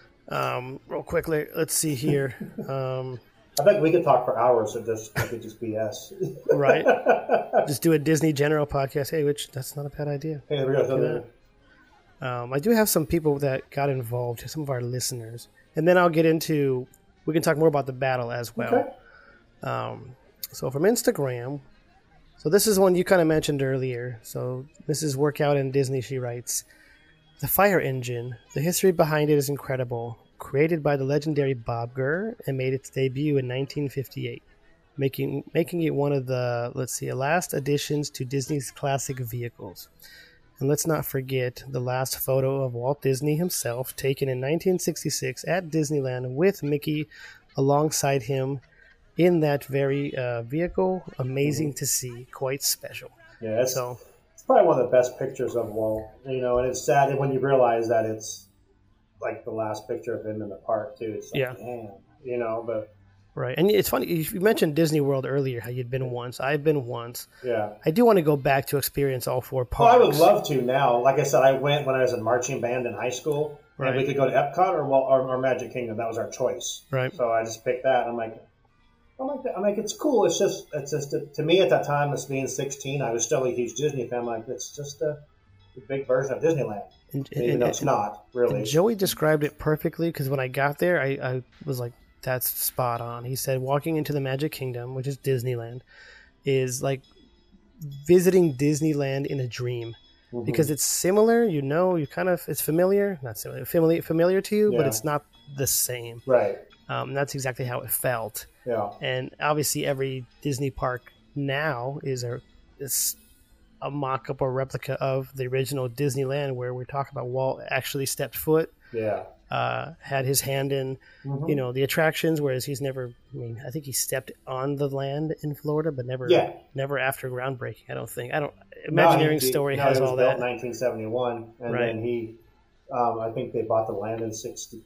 Um, real quickly, let's see here. Um, I bet we could talk for hours of just I could just B S. right. Just do a Disney General podcast. Hey, which that's not a bad idea. Hey, there we go. So Yeah. there- Um, I do have some people that got involved, some of our listeners, and then I'll get into. We can talk more about the battle as well. Okay. Um, so from Instagram, so this is one you kind of mentioned earlier. So this is Workout in Disney. She writes, "The fire engine. The history behind it is incredible. Created by the legendary Bob Gurr and made its debut in nineteen fifty-eight, making making it one of the let's see last additions to Disney's classic vehicles." And let's not forget the last photo of Walt Disney himself, taken in nineteen sixty-six at Disneyland with Mickey alongside him in that very uh, vehicle. Amazing to see, quite special. Yeah, it's, So, it's probably one of the best pictures of Walt. You know, and it's sad when you realize that it's like the last picture of him in the park too. It's like, Yeah. damn, you know, but right. And it's funny, you mentioned Disney World earlier, how you'd been once. I've been once. yeah. I do want to go back to experience all four Well, I parks. would love to now. Like I said, I went when I was in marching band in high school, and Right. we could go to Epcot or, Wal- or or Magic Kingdom. That was our choice. Right. So I just picked that. I'm like, I'm like, I'm like, it's cool. It's just, it's just to me at that time, as being sixteen, I was still a huge Disney fan. I'm like, it's just a, a big version of Disneyland, And, even and- though it's not really. and Joey described it perfectly because when I got there, I, I was like, that's spot on. He said, walking into the Magic Kingdom, which is Disneyland, is like visiting Disneyland in a dream. Mhm. Because it's similar, you know, you kind of, it's familiar, not similar, familiar, familiar to you, but Yeah. it's not the same. Right. Um, that's exactly how it felt. Yeah. And obviously, every Disney park now is a is a mock-up or replica of the original Disneyland, where we're talking about Walt actually stepped foot, Yeah. uh, had his hand in, Mhm. you know, the attractions. Whereas he's never. I mean, I think he stepped on the land in Florida, but never, Yeah. never after groundbreaking. I don't think. I don't. No, Imagineering he- Story no, has it was all built that. in nineteen seventy-one, and Right. then he, um, I think they bought the land in sixty.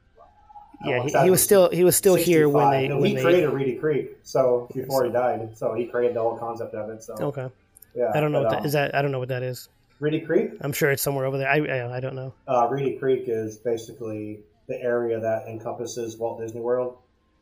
Yeah, Oh, he, that he was still he was still here when they sixty-five. No, when he they. created Reedy Creek, so before he died, so he created the whole concept of it. So Okay, yeah, I don't know but, what that um, is. That I don't know what that is. Reedy Creek. I'm sure it's somewhere over there. I I, I don't know. Uh, Reedy Creek is basically the area that encompasses Walt Disney World.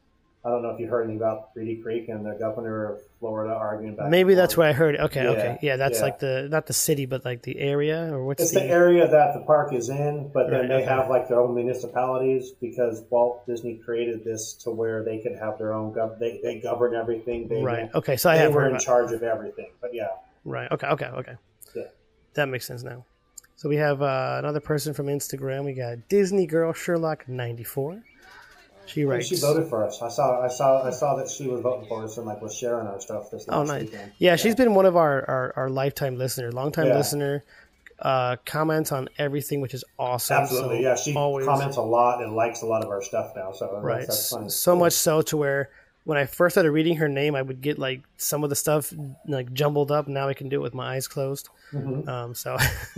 I don't know if you heard anything about Reedy Creek and the governor of Florida arguing back. Maybe and that's forth. where I heard it. Okay, Yeah, okay, yeah, that's yeah. like the not the city, but like the area, or what's It's the, the area that the park is in, but then Right, they okay. have like their own municipalities because Walt Disney created this to where they could have their own gov. They, they govern everything. They right? Okay, so I they have were heard in about, charge of everything. But yeah, right. Okay, okay, okay. Yeah. That makes sense now. So we have uh, another person from Instagram. We got Disney Girl Sherlock ninety-four. She And writes. she voted for us. I saw, I saw, I saw that she was voting for us and like was sharing our stuff this Oh, last nice. weekend. Yeah, she's been one of our, our, our lifetime listeners, longtime Yeah. listener. Uh, comments on everything, which is awesome. Absolutely, So yeah. She always, comments a lot and likes a lot of our stuff now. So that's- right. that's fun. So much so to where when I first started reading her name, I would get like some of the stuff like jumbled up. Now I can do it with my eyes closed. Mhm. Um, so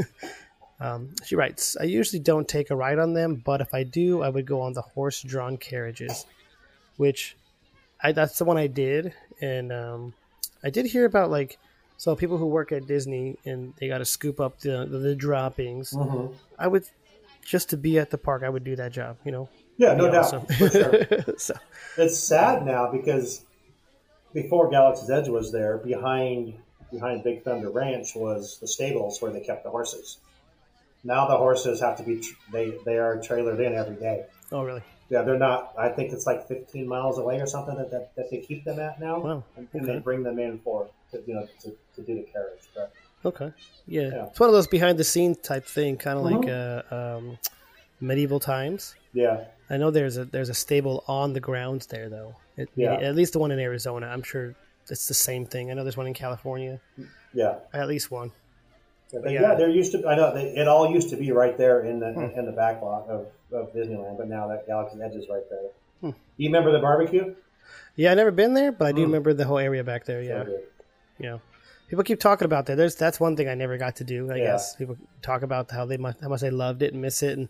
um, she writes, I usually don't take a ride on them, but if I do, I would go on the horse-drawn carriages, which I, that's the one I did. And um, I did hear about like, so people who work at Disney and they got to scoop up the, the, the droppings. Mhm. I would, just to be at the park, I would do that job, you know? Yeah, no Be doubt. awesome. For sure. So, It's sad now because before Galaxy's Edge was there, behind behind Big Thunder Ranch was the stables where they kept the horses. Now the horses have to be tr- they they are trailered in every day. oh, really? Yeah, they're not. I think it's like fifteen miles away or something that that, that they keep them at now, Wow, and, and okay. they bring them in for to, you know to, to do the carriage. But Okay. Yeah. Yeah. It's one of those behind the scenes type thing, kind of like Mhm. uh, um, medieval times. yeah, I know there's a there's a stable on the grounds there though. It, Yeah. At least the one in Arizona. I'm sure it's the same thing. I know there's one in California. yeah. At least one. Yeah, but Yeah. yeah, there used to. I know they, it all used to be right there in the Hmm. in the back lot of, of Disneyland, but now that Galaxy's Edge is right there. Hmm. You remember the barbecue? Yeah, I never been there, but I do Mm. remember the whole area back there. Yeah, So good. yeah. People keep talking about that. There's that's one thing I never got to do. I Yeah. guess people talk about how they must, how much they loved it and miss it, and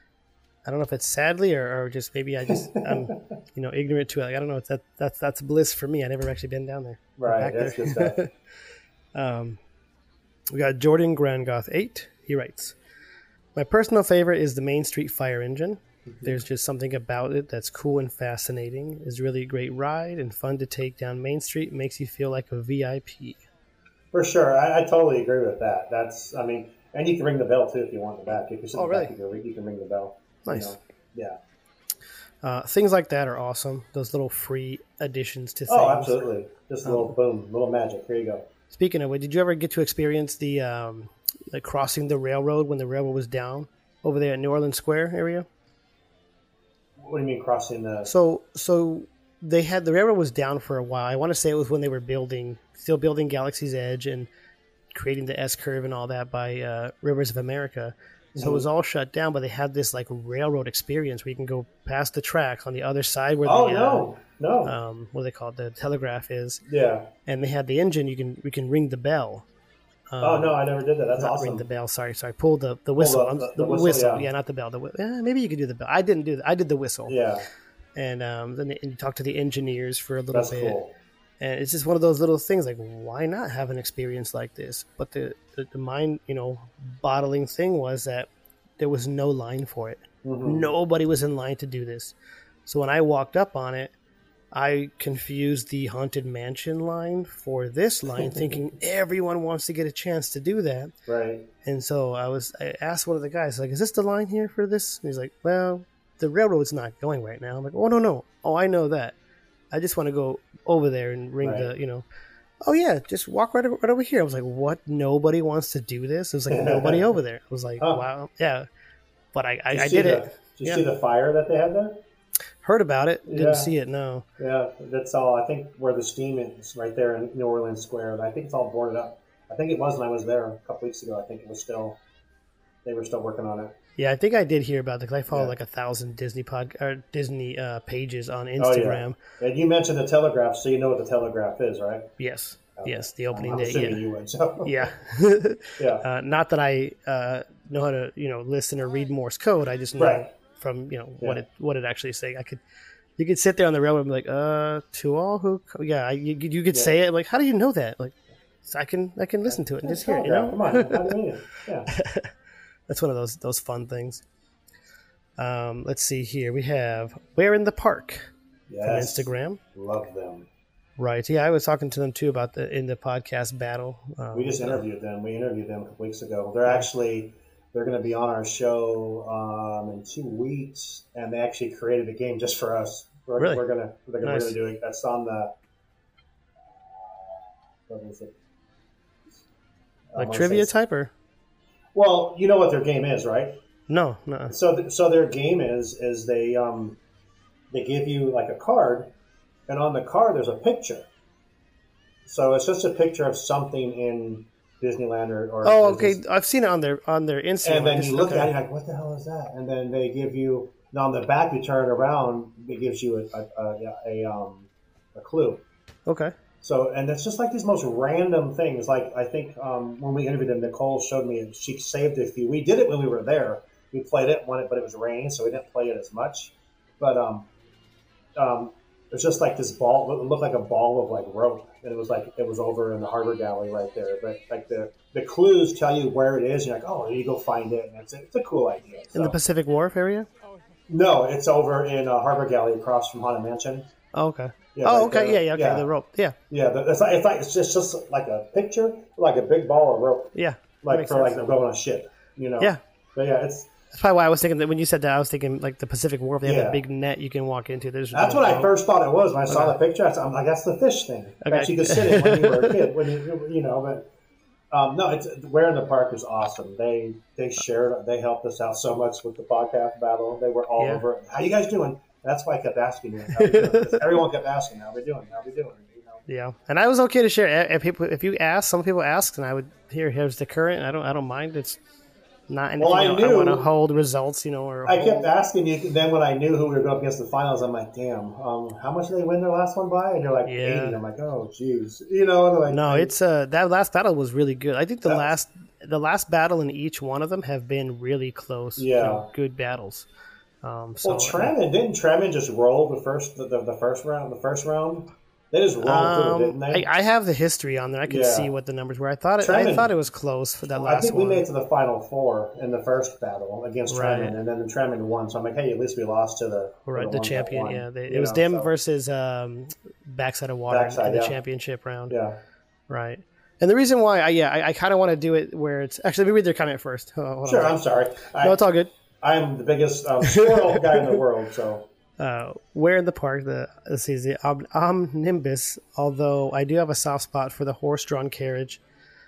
I don't know if it's sadly or, or just maybe I just I'm you know ignorant to it. Like, I don't know. It's that that's that's bliss for me. I never actually been down there. Right, back that's there. good stuff. Um, we got Jordan Grangoth eight. He writes, "My personal favorite is the Main Street Fire Engine. There's just something about it that's cool and fascinating. It's really a great ride and fun to take down Main Street. Makes you feel like a V I P." For sure, I, I totally agree with that. That's, I mean, and you can ring the bell too if you want in the back. If you sit Oh, in the back, really? you can, ring- you can ring the bell. you Nice. know. Yeah. Uh, things like that are awesome. Those little free additions to things. Oh, absolutely. Just a little boom, little magic. Here you go. Speaking of which, did you ever get to experience the um, like crossing the railroad when the railroad was down over there at New Orleans Square area? What do you mean crossing the? So, so they had the railroad was down for a while. I want to say it was when they were building, still building Galaxy's Edge and creating the S curve and all that by uh, Rivers of America. So it was all shut down, but they had this like railroad experience where you can go past the tracks on the other side where Oh the no, no. uh, um, what do they call it, the telegraph is, yeah. and they had the engine. You can we can ring the bell. Um, Oh no, I never did that. That's not awesome. ring the bell. Sorry, sorry. Pull the the whistle. the- I'm- the- the, the whistle. whistle, Yeah. yeah. not the bell. The whi- eh, maybe you could do the bell. I didn't do that. I did the whistle. Yeah, And um, then they, and you talk to the engineers for a little that's bit. cool. And it's just one of those little things like, why not have an experience like this? But the, the, the mind, you know, bottling thing was that there was no line for it. Mhm. Nobody was in line to do this. So when I walked up on it, I confused the Haunted Mansion line for this line, thinking everyone wants to get a chance to do that. Right. And so I was, I asked one of the guys, like, is this the line here for this? And he's like, well, the railroad's not going right now. I'm like, oh, no, no. Oh, I know that. I just want to go over there and ring Right. the, you know, oh, yeah, just walk right over, right over here. I was like, what? Nobody wants to do this? It was like nobody over there. I was like, Huh. wow. Yeah. But I, I, you I see did the, it. Did you Yeah. see the fire that they had there? Heard about it. Didn't Yeah. see it, no. Yeah, that's all. I think where the steam is, right there in New Orleans Square. I think it's all boarded up. I think it was when I was there a couple weeks ago. I think it was still, they were still working on it. Yeah, I think I did hear about it because I follow Yeah. like a thousand Disney pod or Disney uh, pages on Oh, yeah. Instagram. And you mentioned the Telegraph, so you know what the Telegraph is, right? Yes, Okay. yes, the opening I'm day. assuming Yeah, you would. So. yeah. Yeah. uh, not that I uh, know how to, you know, listen or read Morse code. I just know Right. from you know what Yeah. it what it actually saying. I could, you could sit there on the railroad and be like, uh, to all who, co-" yeah, I, you, you could Yeah. say it. I'm like, how do you know that? Like, so I can I can listen to it and just hear it. You Telegraph, Come know, on. How do you mean? Yeah. that's one of those those fun things. Um, let's see here. We have Where in the Park on Yes. Instagram. Love them. Right. Yeah, I was talking to them too about the in the podcast battle. Um, We just interviewed them. We interviewed them a couple weeks ago. They're actually they're going to be on our show um, in two weeks, and they actually created a game just for us. We're, Really? we're gonna they're gonna, Nice. we're gonna do it. That's on the what is it? I like wanna trivia say- type or Well, you know what their game is, right? no, no. So, th- so their game is is they um they give you like a card, and on the card there's a picture. So it's just a picture of something in Disneyland or. or Oh, okay. Disney. I've seen it on their on their Instagram. And then Just- you look okay. at it, you're like, what the hell is that? And then they give you, now on the back, you turn it around, it gives you a, a, a, a, um, a clue. Okay. So, and it's just like these most random things. Like, I think um, when we interviewed them, Nicole showed me, and she saved a few. We did it when we were there. We played it, won it, but it was raining, so we didn't play it as much. But um, um, it was just like this ball, it looked like a ball of like rope. And it was like, it was over in the harbor galley right there. But like the, the clues tell you where it is. You're like, oh, you go find it. And it's a, it's a cool idea. In the So- Pacific Wharf area? no, it's over in uh, Harbor Galley across from Haunted Mansion. Oh, okay. Yeah, oh, right okay. there. Yeah, yeah, okay. Yeah. The rope. Yeah. Yeah, the- it's like it's like it's just, just like a picture, like a big ball of rope, Yeah. That like makes for like sense. going on a ship, you know. Yeah. But yeah, it's That's probably why I was thinking that when you said that, I was thinking like the Pacific Wharf. They have Yeah. a big net you can walk into. There's that's no what I rope. first thought it was when I saw Okay. the picture. I said, I'm like, that's the fish thing Okay. that you could sit in when you were a kid, when you you know. But um, no, it's Where in the Park is awesome. They they shared, they helped us out so much with the podcast battle. They were all Yeah. over it. How you guys doing? That's why I kept asking you. How we doing? 'Cause everyone kept asking, how we doing? How we doing? You know. Yeah, and I was okay to share. If people, if you ask, some people ask, and I would here. Here's the current. I don't. I don't mind. It's Not anything Well, I I, knew- I want to hold results, you know. Or I hold- kept asking you. Then when I knew who we were going up against the finals, I'm like, damn, um, how much did they win their last one by? And you're like, Yeah. eighty. I'm like, oh, jeez. You know, and like, No, it's uh that last battle was really good. I think the That- last the last battle in each one of them have been really close. you Yeah. know, good battles. Um, so well, Tremin didn't Tremin just roll the first the, the, the first round? The first round, they just rolled um, through, didn't they? I, I have the history on there. I can Yeah. see what the numbers were. I thought it. I Tremin- thought it was close for that I last think we one. made it to the final four in the first battle against Right. Tremin, and then the Tremin won. So I'm like, hey, at least we lost to the to Right, the ones that champion. won, Yeah, they, you it was know, them so- versus um, Backside of Water Backside, in the yeah. championship round. Yeah. Right. And the reason why, I, yeah, I, I kind of want to do it where it's actually let me read their comment first. Hold on, hold Sure, on. I'm sorry. I, No, it's all good. I'm the biggest um, squirrel guy in the world, so Uh, where in the park the let's see the Om- Omnibus, although I do have a soft spot for the horse-drawn carriage,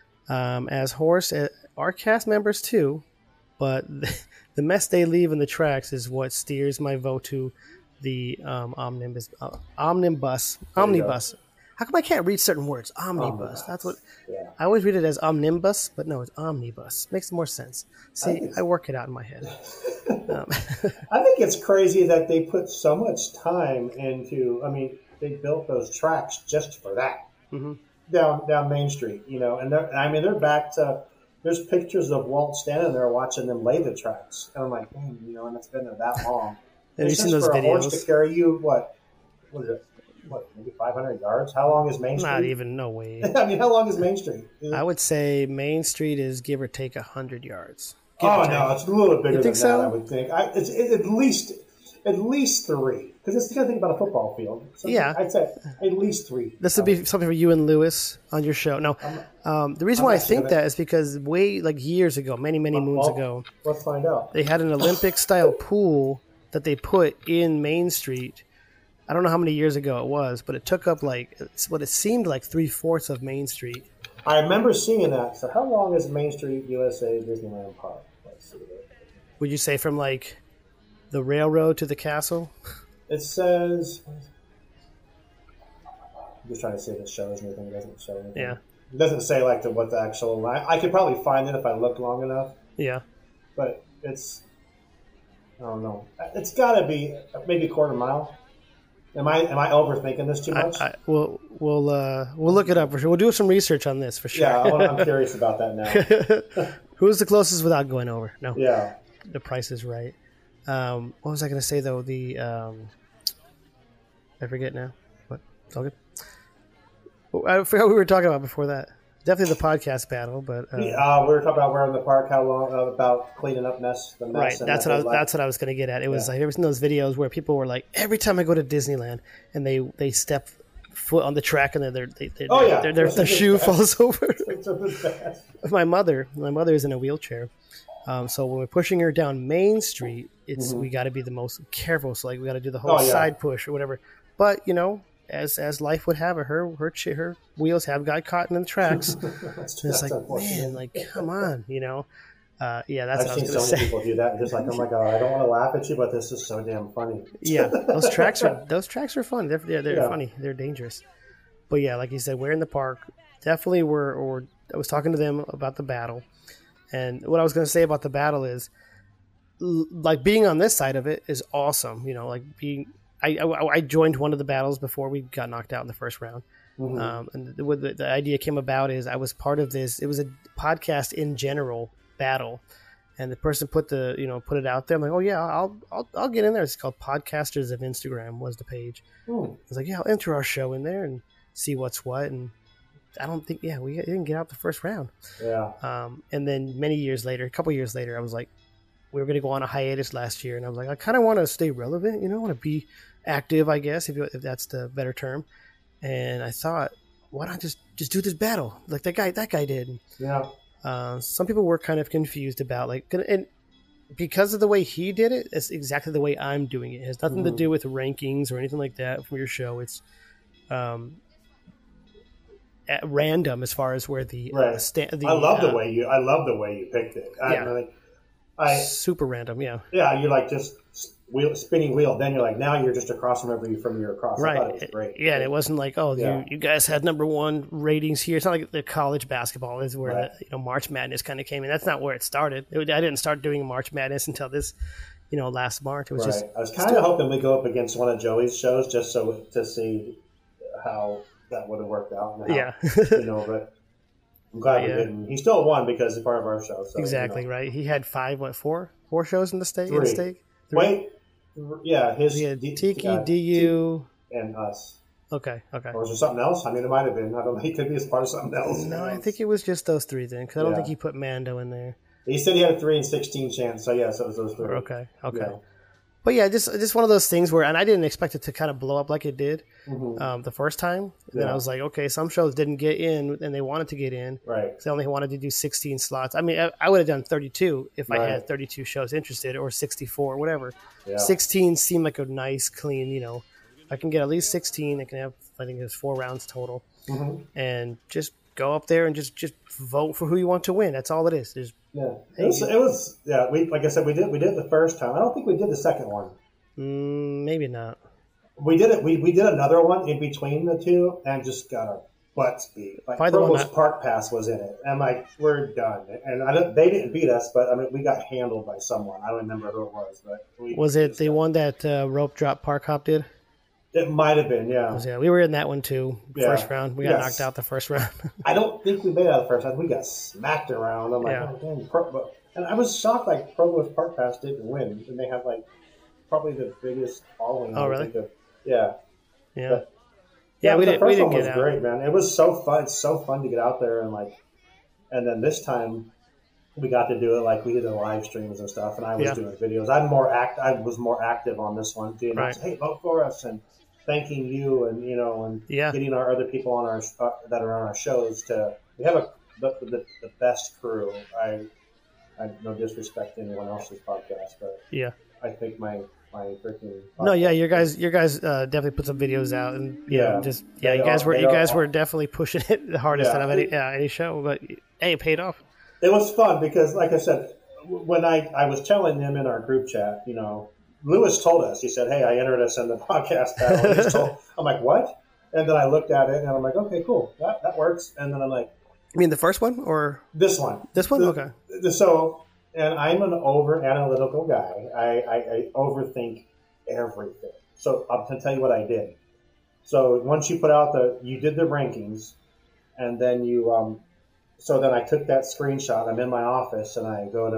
um, as horse uh, are cast members too, but the mess they leave in the tracks is what steers my vote to the um, omnibus uh, omnibus you omnibus. How come I can't read certain words? Omnibus. Omnibus. That's what yeah. I always read it as omnibus, but no, it's omnibus. Makes more sense. See, think it's- I work it out in my head. Um, I think it's crazy that they put so much time into. I mean, they built those tracks just for that Mhm. down down Main Street, you know. And they're, I mean, they're back to. There's pictures of Walt standing there watching them lay the tracks, and I'm like, man, you know, and it's been there that long. Have you It's seen just those for a horse videos? to carry you what? What is it? What, maybe five hundred yards? How long is Main Street? Not even, no way. I mean, how long is Main Street? Is it- I would say Main Street is give or take a hundred yards. Give Oh or no, take. it's a little bigger You think than so? that. I would think. I, it's it, at least at least three because it's you got to think about a football field. So Yeah. I'd say at least three. This would be something for you and Lewis on your show. No, um, the reason I'm why I actually think gonna- that is because way like years ago, many many moons Well, ago, Let's find out. they had an Olympic style pool that they put in Main Street. I don't know how many years ago it was, but it took up like it's what it seemed like three fourths of Main Street. I remember seeing that. So how long is Main Street U S A Disneyland Park? Let's see. Would you say from like the railroad to the castle? It says. I'm just trying to see if it shows anything. It doesn't show anything. Yeah, It doesn't say like the, what the actual line. I could probably find it if I look long enough. yeah. But it's, I don't know. It's got to be maybe a quarter mile. Am I am I overthinking this too I, much? I, we'll we'll uh, we'll look it up for sure. We'll do some research on this for sure. yeah, I wanna- I'm curious about that now. Who's the closest without going over? No, Yeah, the price is right. Um, what was I going to say though? The um, I forget now. What? It's all good. I forgot what we were talking about before that. Definitely the podcast battle, but uh, uh, we were talking about where in the park, how long uh, about cleaning up mess. The mess right. and That's that what I was, was like- that's what I was going to get at. It was Yeah. like there was those videos where people were like, every time I go to Disneyland, and they they step foot on the track and their their their, Oh, yeah. their, their, their It's shoe bad. falls over. It's a bit bad. My mother, my mother is in a wheelchair, um, so when we're pushing her down Main Street, it's we got to be the most careful. So like we got to do the whole Mm-hmm. Oh, yeah. side push or whatever. But you know, as as life would have it, her her chi- her wheels have got caught in the tracks. That's, And it's that's like, unfortunate. man, like come on, you know. Uh, yeah, that's I've what I seen was so gonna many say. people do that. Just like, oh my god, I don't want to laugh at you, but this is so damn funny. Yeah, those tracks are those tracks are fun. They're they're, they're Yeah. funny. They're dangerous. But yeah, like you said, we're in the park. Definitely, we're. Or I was talking to them about the battle, and what I was going to say about the battle is, l- like being on this side of it is awesome. You know, like being. I, I, I joined one of the battles before we got knocked out in the first round. Mhm. Um, and the, what the, the idea came about is I was part of this. It was a podcast in general battle, and the person put the you know put it out there. I'm like, oh yeah, I'll I'll, I'll get in there. It's called Podcasters of Instagram was the page. Hmm. I was like, yeah, I'll enter our show in there and see what's what. And I don't think yeah we didn't get out the first round. Yeah. Um, and then many years later, a couple years later, I was like, we were going to go on a hiatus last year, and I was like, I kind of want to stay relevant. You know, I want to be active, I guess, if you, if that's the better term. And I thought, why not just just do this battle like that guy that guy did? Yeah. Uh, some people were kind of confused about like, and because of the way he did it, it's exactly the way I'm doing it. It has nothing to do with rankings or anything like that from your show. It's um, at random as far as where the, uh, Right. sta- the I love uh, the way you. I love the way you picked it. I, Yeah. really- I super random. Yeah, yeah. You like just wheel, spinning wheel. Then you're like, now you're just across from everybody from your across. Right. I thought it was great. Yeah, and it wasn't like, oh, Yeah. you, you guys had number one ratings here. It's not like the college basketball is where Right. the, you know March Madness kind of came in. That's not where it started. It, I didn't start doing March Madness until this, you know, last March. It was Right. just I was kind of hoping we go up against one of Joey's shows just so to see how that would have worked out. And how, Yeah. you know, but I'm glad we Yeah. didn't. He still won because he's part of our show. So, exactly you know. right. He had five, what, four, four shows in the state. In the Three. state. Wait, yeah, his He had D- Tiki, uh, D U. and us. Okay, okay. Or was there something else? I mean, it might have been. I don't know. He could be as part of something else. No, I think it was just those three then, because I don't Yeah. think he put Mando in there. He said he had a three and sixteen chance. So yeah, so it was those three. Okay, okay. Yeah. But yeah, just just one of those things where, and I didn't expect it to kind of blow up like it did Mhm. um, the first time. And then Yeah. I was like, okay, some shows didn't get in, and they wanted to get in. Right. Because they only wanted to do sixteen slots. I mean, I, I would have done thirty-two if I Right. had thirty-two shows interested, or sixty-four, whatever. Yeah. sixteen seemed like a nice, clean, you know, I can get at least sixteen. I can have, I think there's four rounds total. Mhm. And just go up there and just, just vote for who you want to win. That's all it is. There's, Yeah. It was, it was. Yeah. We like I said, we did. We did it the first time. I don't think we did the second one. mm, maybe not. We did it. We, we did another one in between the two and just got our butts beat. Like Probably the one Provost that- Park Pass was in it, and like we're done. And I don't, they didn't beat us, but I mean we got handled by someone. I don't remember who it was, but we, Was it the one that uh, Rope Drop Park Hop did? It might have been. Yeah. Yeah, we were in that one too. Yeah. First round, we got Yes. knocked out the first round. I don't think we made it out the first time. We got smacked around. I'm like, Yeah. oh, dang. Pro, but, and I was shocked. Like Provost Park Pass didn't win, and they have like probably the biggest following. Oh, I really? think of. Yeah. yeah, But- yeah, we the didn't. first We didn't one get was out. great, man. It was so fun. It's so fun to get out there and like, and then this time we got to do it like we did the live streams and stuff, and I was Yeah. doing videos. I'm more act. I was more active on this one, doing Right. hey, vote for us and thanking you, and you know, and Yeah. getting our other people on our uh, that are on our shows to. We have a the, the, the best crew. I I no disrespect to anyone else's podcast, but Yeah. I think my my freaking No, yeah, your guys, your guys uh, definitely put some videos out, and you Yeah. know, just yeah, They you guys are- were they you are guys all- were definitely pushing it the hardest Yeah. out of any uh, any show. But hey, it paid off. It was fun because, like I said, when I, I was telling them in our group chat, you know, Lewis told us, he said, hey, I entered us in the podcast battle. And he's told, I'm like, what? And then I looked at it and I'm like, okay, cool. That, that works. And then I'm like, You mean the first one or this one. this one? The- Okay. the- So, and I'm an over analytical guy. I, I, I overthink everything. So I'm going to tell you what I did. So once you put out the, you did the rankings, and then you, um, so then I took that screenshot. I'm in my office and I go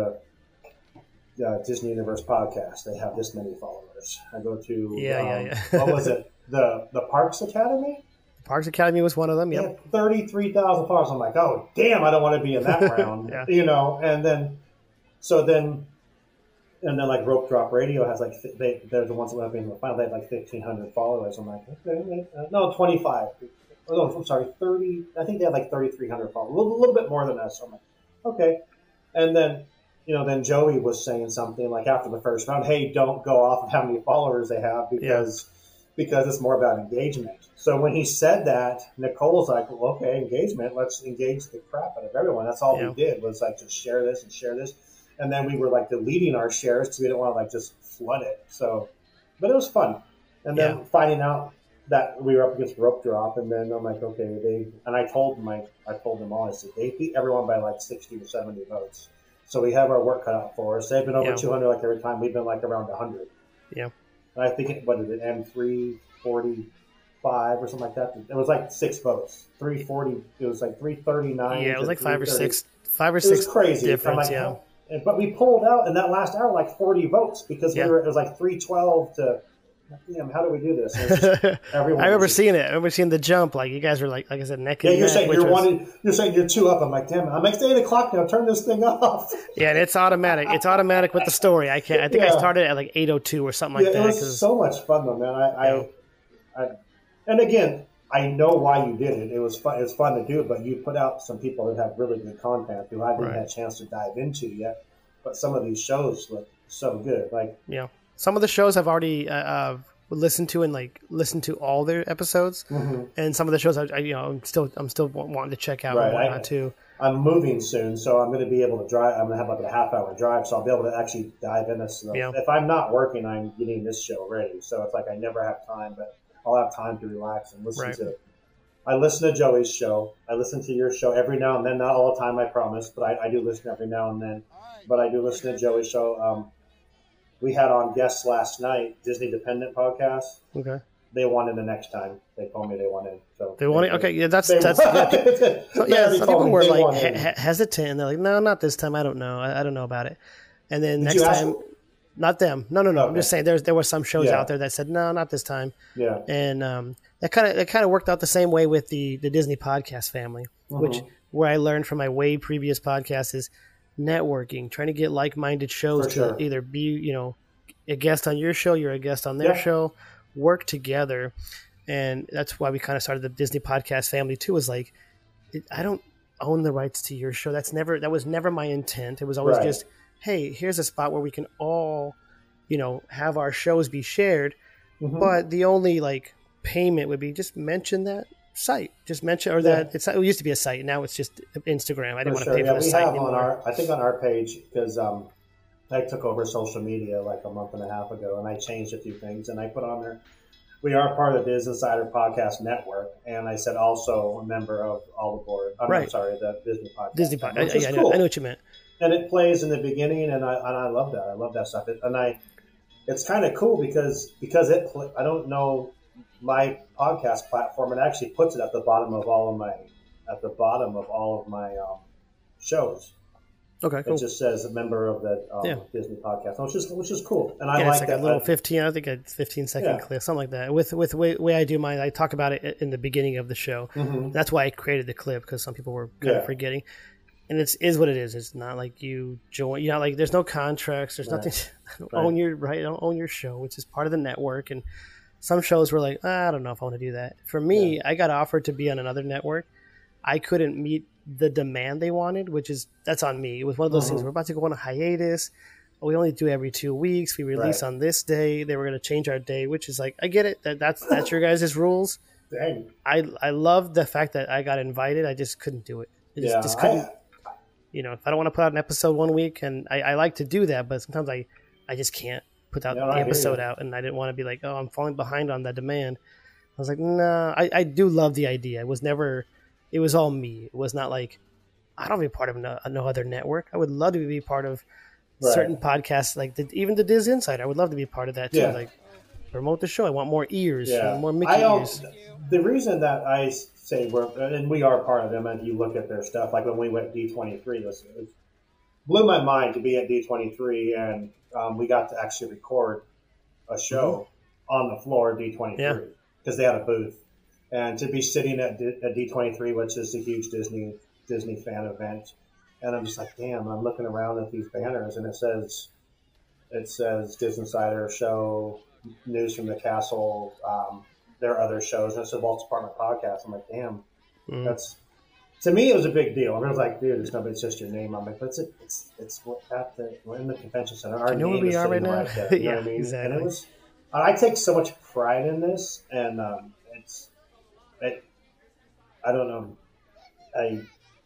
to uh, Disney Universe podcast. They have this many followers. I go to, Yeah, um, yeah, yeah. what was it? The the Parks Academy? Parks Academy was one of them. They Yep. had thirty-three thousand followers. I'm like, oh, damn, I don't want to be in that round. Yeah. You know, and then, so then, and then like Rope Drop Radio has like, they, they're the ones that went up in the final. They had like fifteen hundred followers. I'm like, okay, uh, no, twenty-five. Oh, no, I'm sorry, thirty. I think they had like thirty-three hundred followers. A little, a little bit more than us. So I'm like, okay. And then, you know, then Joey was saying something like after the first round, hey, don't go off of how many followers they have because because it's more about engagement. So when he said that, Nicole's like, well, okay, engagement, let's engage the crap out of everyone. That's all Yeah. we did was like just share this and share this. And then we were like deleting our shares because we didn't want to like just flood it. So, but it was fun. And then Yeah. finding out that we were up against Rope Drop, and then I'm like, okay, they, and I told them, I, I told them all, I said, they beat everyone by like sixty or seventy votes. So we have our work cut out for us. They've been over Yeah. two hundred like every time. We've been like around one hundred. Yeah. And I think it, what did it end, three forty-five or something like that? It was like six votes. three forty, it was like three thirty-nine. Yeah, it was to like five or three thirty. six, five or It six was crazy. I'm difference. like, Yeah. how- and- But we pulled out in that last hour like forty votes because Yeah. we were, it was like three twelve to, damn, how do we do this? And it's just, everyone I remember was just- seeing it. I remember seeing the jump. Like you guys were like, like I said, neck Yeah, and you're neck. saying which you're was- one. You're saying you're two up. I'm like, damn it! I'm like, it's eight o'clock now. Turn this thing off. Yeah, and it's automatic. It's automatic with the story. I can't. I think I Yeah. started at like eight oh two or something like Yeah, that. it was 'cause- so much fun though, man. I, Yeah. I, I, and again, I know why you did it. It was fun. It was fun to do, but you put out some people that have really good content who I haven't Right. had a chance to dive into yet. But some of these shows look so good. Like, Yeah, some of the shows I've already uh, uh, listened to and like listened to all their episodes, Mm-hmm. and some of the shows I, I you know I'm still I'm still wa- wanting to check out Right, and I- whatnot too. I'm moving soon, so I'm going to be able to drive. I'm going to have like a half hour drive, so I'll be able to actually dive into stuff. Yeah. If I'm not working, I'm getting this show ready. So it's like I never have time, but I'll have time to relax and listen Right. to it. I listen to Joey's show. I listen to your show every now and then. Not all the time, I promise, but I, I do listen every now and then. But I do listen to Joey's show. Um, we had on guests last night, Disney Dependent Podcast. Okay. They wanted the next time. They told me they wanted. So They want it. Okay, yeah, that's They that's. wanted- Yeah, so, They yeah, already some told people me were they like wanted he- it. he- hesitant. They're like, no, not this time. I don't know. I, I don't know about it. And then Did next you ask time, them? not them. No, no, no. I'm Okay. just saying there's there were some shows Yeah. out there that said no, not this time. Yeah. And um, that kind of that kind of worked out the same way with the the Disney podcast family, which Mm-hmm. where I learned from my way previous podcasts is networking, trying to get like minded shows For to sure. either be you know a guest on your show, you're a guest on their Yeah. show, work together. And that's why we kind of started the Disney podcast family too. Is like, it, I don't own the rights to your show. That's never that was never my intent. It was always Right. just, hey, here's a spot where we can all, you know, have our shows be shared. Mhm. But the only like payment would be just mention that site, just mention or Yeah. that it's it used to be a site. Now it's just Instagram. I didn't want For to sure. pay Yeah, for the we site have anymore. on our, I think on our page, because um, I took over social media like a month and a half ago, and I changed a few things, and I put on there, we are part of the Biz Insider Podcast Network, and I said also a member of All Aboard. I'm Right. sorry, the Disney Podcast. Disney Network, podcast. which I, is I, cool. know, I know what you meant. And it plays in the beginning, and I and I love that. I love that stuff. It, and I, it's kind of cool because because it. Pl- I don't know my podcast platform. It actually puts it at the bottom of all of my at the bottom of all of my um, shows. Okay, cool. It just says a member of the um, Yeah. Disney podcast, which is which is cool, and I Yeah, like it's like that. a little I- fifteen. I think a fifteen second Yeah. clip, something like that. With with the way, way I do mine, I talk about it in the beginning of the show. Mhm. That's why I created the clip because some people were kind Yeah. of forgetting. And it's is what it is. It's not like you join. You know, like there's no contracts. There's Right. nothing. Don't Right. own your right. Don't own your show, which is part of the network. And some shows were like, ah, I don't know if I want to do that. For me, I got offered to be on another network. I couldn't meet the demand they wanted, which is that's on me. It was one of those Mm-hmm. things. We're about to go on a hiatus. We only do every two weeks. We release Right. on this day. They were going to change our day, which is like I get it. That that's that's your guys' rules. Dang. I I love the fact that I got invited. I just couldn't do it. I just, Yeah, just couldn't. I, You know, if I don't want to put out an episode one week, and I, I like to do that, but sometimes I, I just can't put out Yeah, I the hear episode you. out, and I didn't want to be like, oh, I'm falling behind on that demand. I was like, nah, I, I do love the idea. It was never, it was all me. It was not like, I don't want to be part of no, no other network. I would love to be part of Right. certain podcasts, like the, even the Diz Insider. I would love to be part of that too. Yeah. Like, promote the show. I want more ears, yeah, more Mickey I don't, ears. the reason that I say we're and we are part of them, and you look at their stuff, like when we went D twenty-three, this it blew my mind to be at D twenty-three, and um, we got to actually record a show on the floor at D twenty-three Yeah. because they had a booth, and to be sitting at D, at D twenty-three, which is a huge Disney Disney fan event, and I'm just like, damn, I'm looking around at these banners, and it says it says Disney Insider Show, News from the Castle, um, there are other shows, and it said Walt's Apartment Podcast. I'm like, damn, Mm. that's to me it was a big deal. I was like, dude, it's nobody, it's just your name. I'm like, but it's it's it's at the we're in the convention center. Our You know where name we is are sitting right now? there, you know Yeah, what I mean? And exactly. it was. I take so much pride in this, and um, it's it. I don't know. I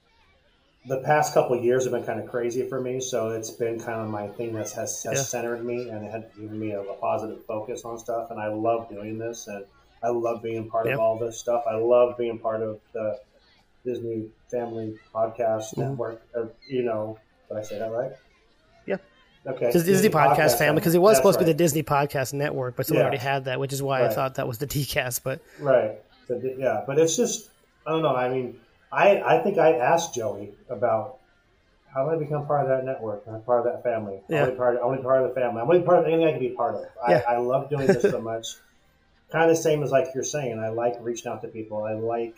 the past couple of years have been kind of crazy for me, so it's been kind of my thing that has, has Yeah. centered me and it had given me a, a positive focus on stuff. And I love doing this, and I love being part Yeah. of all this stuff. I love being part of the Disney Family Podcast Mm-hmm. Network. Or, you know, did I say that right? Yeah. Okay. Because Disney Podcast Family, because it was That's supposed to be right. the Disney Podcast Network, but someone Yeah. already had that, which is why I Right. thought that was the D cast. But Right. So, th- yeah, but it's just I don't know. I mean, I I think I asked Joey about how do I become part of that network, and part of that family. I Yeah. want to be part of, I want to be part of the family. I want to be part of anything I can be part of. I, Yeah. I love doing this so much. Kind of the same as like you're saying. I like reaching out to people. I like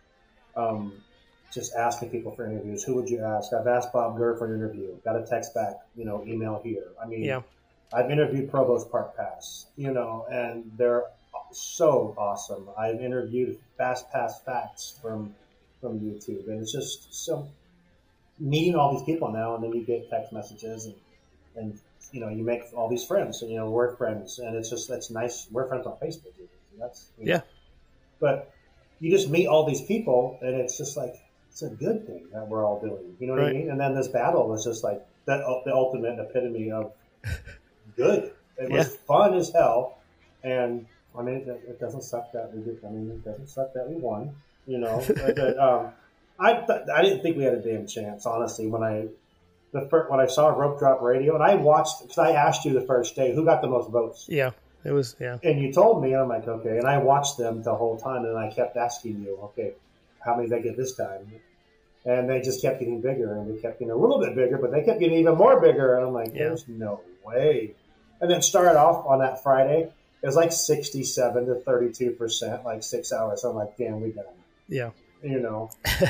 um, just asking people for interviews. Who would you ask? I've asked Bob Gurr for an interview. Got a text back. You know, email here. I mean, yeah, I've interviewed Provost Park Pass, you know, and they're so awesome. I've interviewed Fast Pass Facts from from YouTube, and it's just so meeting all these people now, and then you get text messages, and and you know you make all these friends, and you know we're friends, and it's just that's nice. We're friends on Facebook, even. That's you know. Yeah. But you just meet all these people, and it's just like, it's a good thing that we're all doing. You know what Right. I mean? And then this battle was just like that, the ultimate epitome of good. It was Yeah. fun as hell, and I mean, it, it doesn't suck that we did. I mean, it doesn't suck that we won. You know, but, but, um, I th- I didn't think we had a damn chance, honestly. When I the first, when I saw Rope Drop Radio, and I watched because I asked you the first day who got the most votes. Yeah, it was. Yeah, And you told me, and I'm like, okay. And I watched them the whole time, and I kept asking you, okay, how many did they get this time? And they just kept getting bigger, and they kept getting a little bit bigger, but they kept getting even more bigger. And I'm like, Yeah. there's no way. And then started off on that Friday, it was like sixty-seven to thirty-two percent, like six hours. I'm like, damn, we got them. yeah. You know.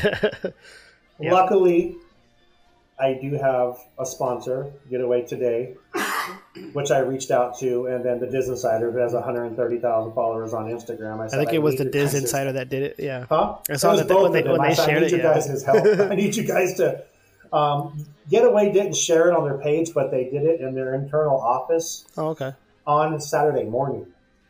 Yeah. Luckily, I do have a sponsor, Getaway Today, which I reached out to, and then the Diz Insider, who has one hundred thirty thousand followers on Instagram. I, I said, think it was need the your Diz guys' Insider that did it. Yeah. Huh? I saw It was that both when they- of them. when they I said, shared I need it, you yeah. guys' help. I need you guys to. Um, Getaway didn't share it on their page, but they did it in their internal office Oh, okay. on Saturday morning.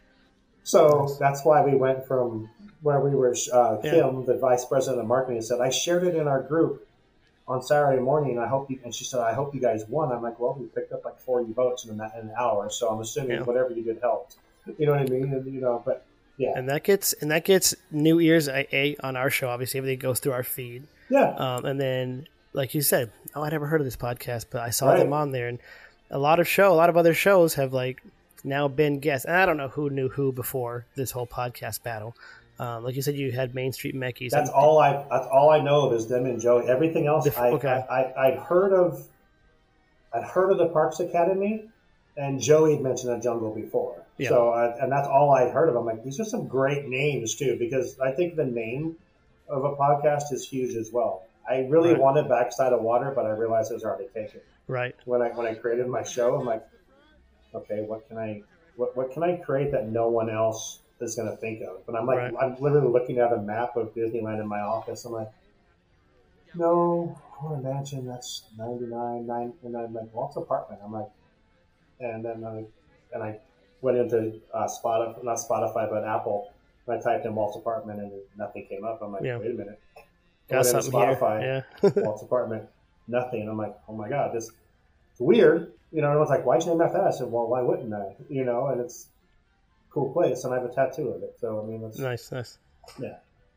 So that's why we went from where we were. Uh, Yeah. Kim, the vice president of marketing, said, "I shared it in our group on Saturday morning. I hope you." And she said, "I hope you guys won." I'm like, "Well, we picked up like forty votes in, that, in an hour, so I'm assuming Yeah. whatever you did helped." You know what I mean? And, you know, but yeah, And that gets and that gets new ears a, a on our show. Obviously, everything goes through our feed. yeah, Um, and then, like you said, oh, I never heard of this podcast, but I saw Right. them on there, and a lot of show, a lot of other shows have like now been guests. And I don't know who knew who before this whole podcast battle. Um, like you said, you had Main Street Meckies. that's and- all I. That's all I know of is them and Joey. Everything else, The- I, okay. I, I, I'd heard of. I'd heard of the Parks Academy, and Joey had mentioned the Jungle before. Yeah. So, I, and that's all I'd heard of. I'm like, these are some great names too, because I think the name of a podcast is huge as well. I really Right. wanted Backside of Water, but I realized it was already taken. Right. When I when I created my show, I'm like, okay, what can I what, what can I create that no one else is going to think of? And I'm like, Right. I'm literally looking at a map of Disneyland in my office. I'm like, no, Haunted Mansion, that's ninety-nine, nine, and I'm like, Walt's Apartment. I'm like, and then I and I went into uh, Spotify, not Spotify, but Apple. And I typed in Walt's Apartment, and nothing came up. I'm like, Yeah. wait a minute. I Got went into something here. Spotify, Yeah. Walt's Apartment, nothing. I'm like, oh my god, this it's weird. You know, everyone's like, why'd you name after that? I said, well, why wouldn't I? You know, and it's a cool place, and I have a tattoo of it. So I mean, it's, Nice, nice. yeah.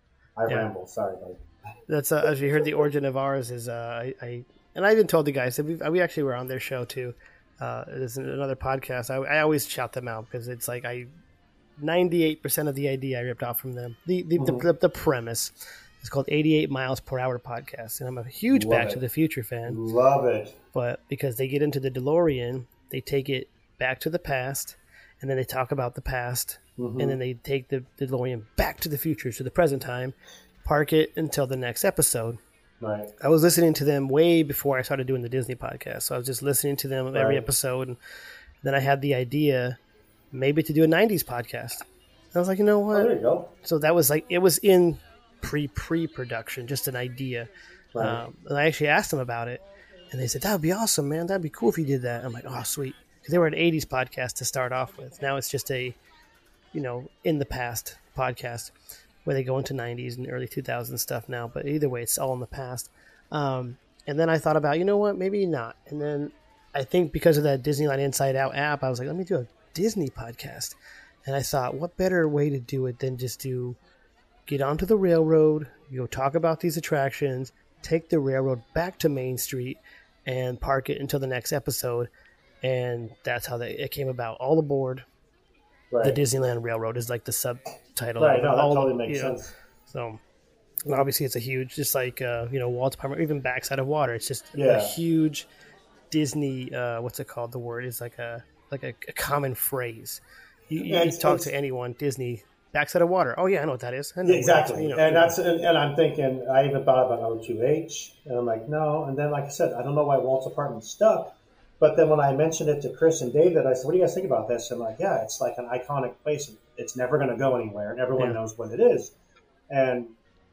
I Yeah. ramble. Sorry, buddy. That's uh, as you heard. The origin of ours is uh, I, I and I even told the guys that we we actually were on their show too. Uh, there's another podcast. I, I always shout them out because it's like I ninety-eight percent of the idea I ripped off from them. The the, Mhm. the, the premise is called eighty-eight miles per hour podcast, and I'm a huge Love Back it. to the Future fan. Love it. But because they get into the DeLorean, they take it back to the past, and then they talk about the past, Mhm. and then they take the DeLorean back to the future, to the present time, park it until the next episode. Right. I was listening to them way before I started doing the Disney podcast, so I was just listening to them every Right. episode, and then I had the idea maybe to do a nineties podcast. I was like, you know Oh, what? there you go. So that was like, it was in pre pre production, just an idea. Right. Um, and I actually asked them about it, and they said, that would be awesome, man. That'd be cool if you did that. I'm like, oh, sweet. Because they were an eighties podcast to start off with. Now it's just a, you know, in the past podcast where they go into nineties and early two thousands stuff now. But either way, it's all in the past. Um, and then I thought about, you know what, maybe not. And then I think because of that Disneyland Inside Out app, I was like, let me do a Disney podcast. And I thought, what better way to do it than just to get onto the railroad, you know, talk about these attractions, take the railroad back to Main Street, and park it until the next episode. And that's how they, it came about. All Aboard, Right. the Disneyland Railroad is like the subtitle. Right. of it. No, that All totally the- makes you know, sense. So, and obviously, it's a huge, just like uh, you know, Walt's Apartment, or even Backside of Water. It's just Yeah. a huge Disney. Uh, what's it called? The word is like a like a, a common phrase. You, you, Yeah, you it's- talk it's- to anyone, Disney, Backside of Water. Oh yeah, I know what that is. I know Yeah, what exactly. it is, you know. And that's and, and I'm thinking I even thought about O two H, and I'm like, no. And then, like I said, I don't know why Walt's Apartment stuck. But then when I mentioned it to Chris and David, I said, what do you guys think about this? And like, yeah, it's like an iconic place. It's never going to go anywhere, and everyone Yeah. knows what it is. And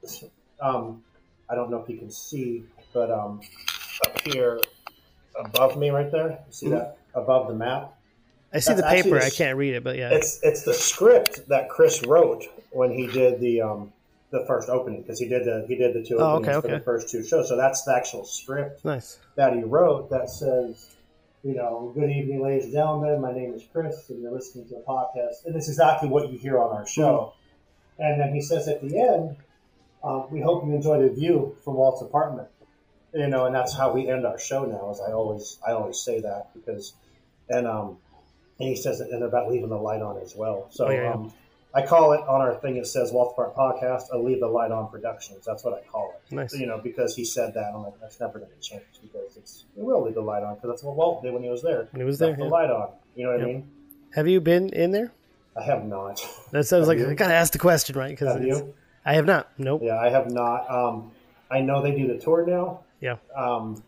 um, I don't know if you can see, but um, up here above me right there, you see Mm-hmm. that? Above the map? I see that's the actually paper. the- I can't read it, but yeah. It's it's the script that Chris wrote when he did the um, the first opening because he did the he did the two Oh, openings okay, for okay. the first two shows. So that's the actual script Nice. that he wrote that says, you know, good evening, ladies and gentlemen. My name is Chris, and you're listening to a podcast. And it's exactly what you hear on our show. Mm-hmm. And then he says at the end, um, we hope you enjoy the view from Walt's apartment. You know, and that's how we end our show now. Is I always I always say that because, and um, and he says it and about leaving the light on as well. So Oh, yeah, yeah. um, I call it on our thing. It says Walt's Apart Podcast. I leave the light on Productions. That's what I call it. Nice. You know, because he said that. I'm like, that's never going to change because it's we will leave the light on because that's what Walt did when he was there. When he was Left there, the yeah. light on. You know what Yep. I mean? Have you been in there? I have not. That sounds like you? I gotta ask the question, right? Because Have you? I have not. Nope. Yeah, I have not. Um, I know they do the tour now. Yeah. Um,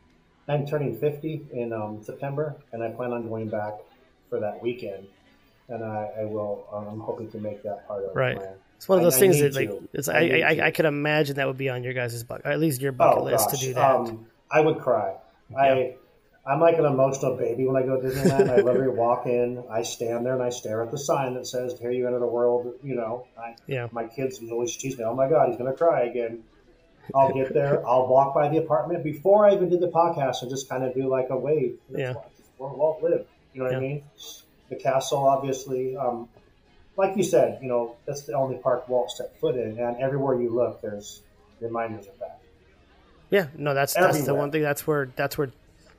I'm turning fifty in um, September, and I plan on going back for that weekend. And I, I will. Um, I'm hoping to make that part of Right. my. It's one of I- those I things need that like to. it's. I I need I, to. I could imagine that would be on your guys' bucket, or at least your bucket Oh list gosh, to do that. um, I would cry. Yeah. I. I'm like an emotional baby when I go to Disneyland. I literally walk in, I stand there, and I stare at the sign that says, "Here you enter the world." You know, I, Yeah. my kids always tease me, "Oh my God, he's going to cry again." I'll get there. I'll walk by the apartment before I even did the podcast and just kind of do like a wave. That's Yeah. where Walt lived. You know what Yeah. I mean? The castle, obviously. Um, like you said, you know, that's the only park Walt stepped foot in, and everywhere you look, there's reminders of that. Yeah. No, that's that's the Everywhere. one thing. That's where that's where.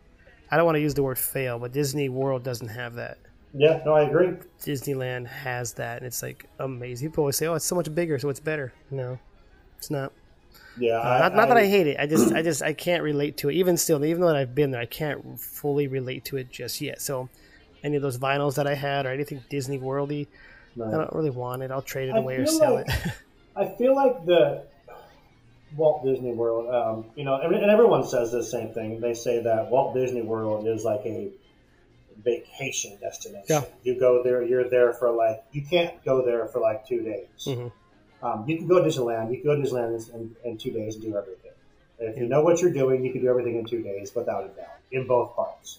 I don't want to use the word fail, but Disney World doesn't have that. Yeah, no, I agree. Disneyland has that, and it's like amazing. People always say, "Oh, it's so much bigger, so it's better." No, it's not. Yeah, Uh, not, not that I hate it. I just, I just, I can't relate to it. Even still, even though I've been there, I can't fully relate to it just yet. So, any of those vinyls that I had or anything Disney Worldy, No. I don't really want it. I'll trade it I away or feel sell like- it. I feel like the Walt Disney World, um, you know, and and everyone says the same thing. They say that Walt Disney World is like a vacation destination. Yeah. You go there, you're there for like, you can't go there for like two days. Mhm. Um, you can go to Disneyland, you can go to Disneyland in, in two days and do everything. If you know what you're doing, you can do everything in two days without a doubt, in both parks.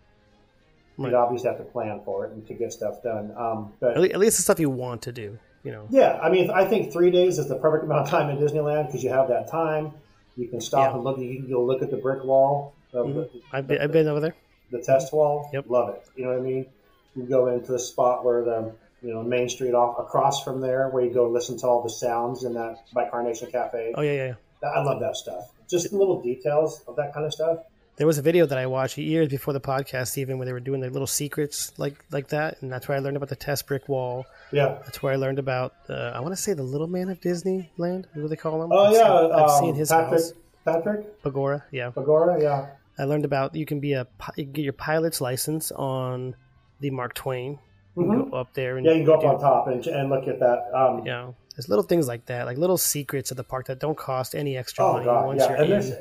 Right. You obviously have to plan for it and to get stuff done. Um, but At le- at least the stuff you want to do, you know. yeah, I mean, I think three days is the perfect amount of time in Disneyland because you have that time. You can stop Yeah. and look. You can go look at the brick wall, the, Mhm. the, I've been, I've been over there. the test wall. Yep. Love it. You know what I mean? You go into the spot where the you know Main Street off across from there, where you go listen to all the sounds in that by Carnation Cafe. Oh yeah, yeah, yeah. I love that stuff. Just the little details of that kind of stuff. There was a video that I watched years before the podcast, even where they were doing their little secrets like like that, and that's where I learned about the test brick wall. Yeah. That's where I learned about. Uh, I want to say the Little Man of Disneyland. What do they call him? Oh I've yeah. seen, I've um, seen his Patrick. house, Patrick. Bagora. Yeah, Bagora. Yeah. I learned about you can be a pi- you can get your pilot's license on the Mark Twain. You can Mhm. go up there and Yeah. You can go up do- on top and, and look at that. Um, You know, there's little things like that, like little secrets of the park that don't cost any extra Oh money god, once yeah. you're And in. there's,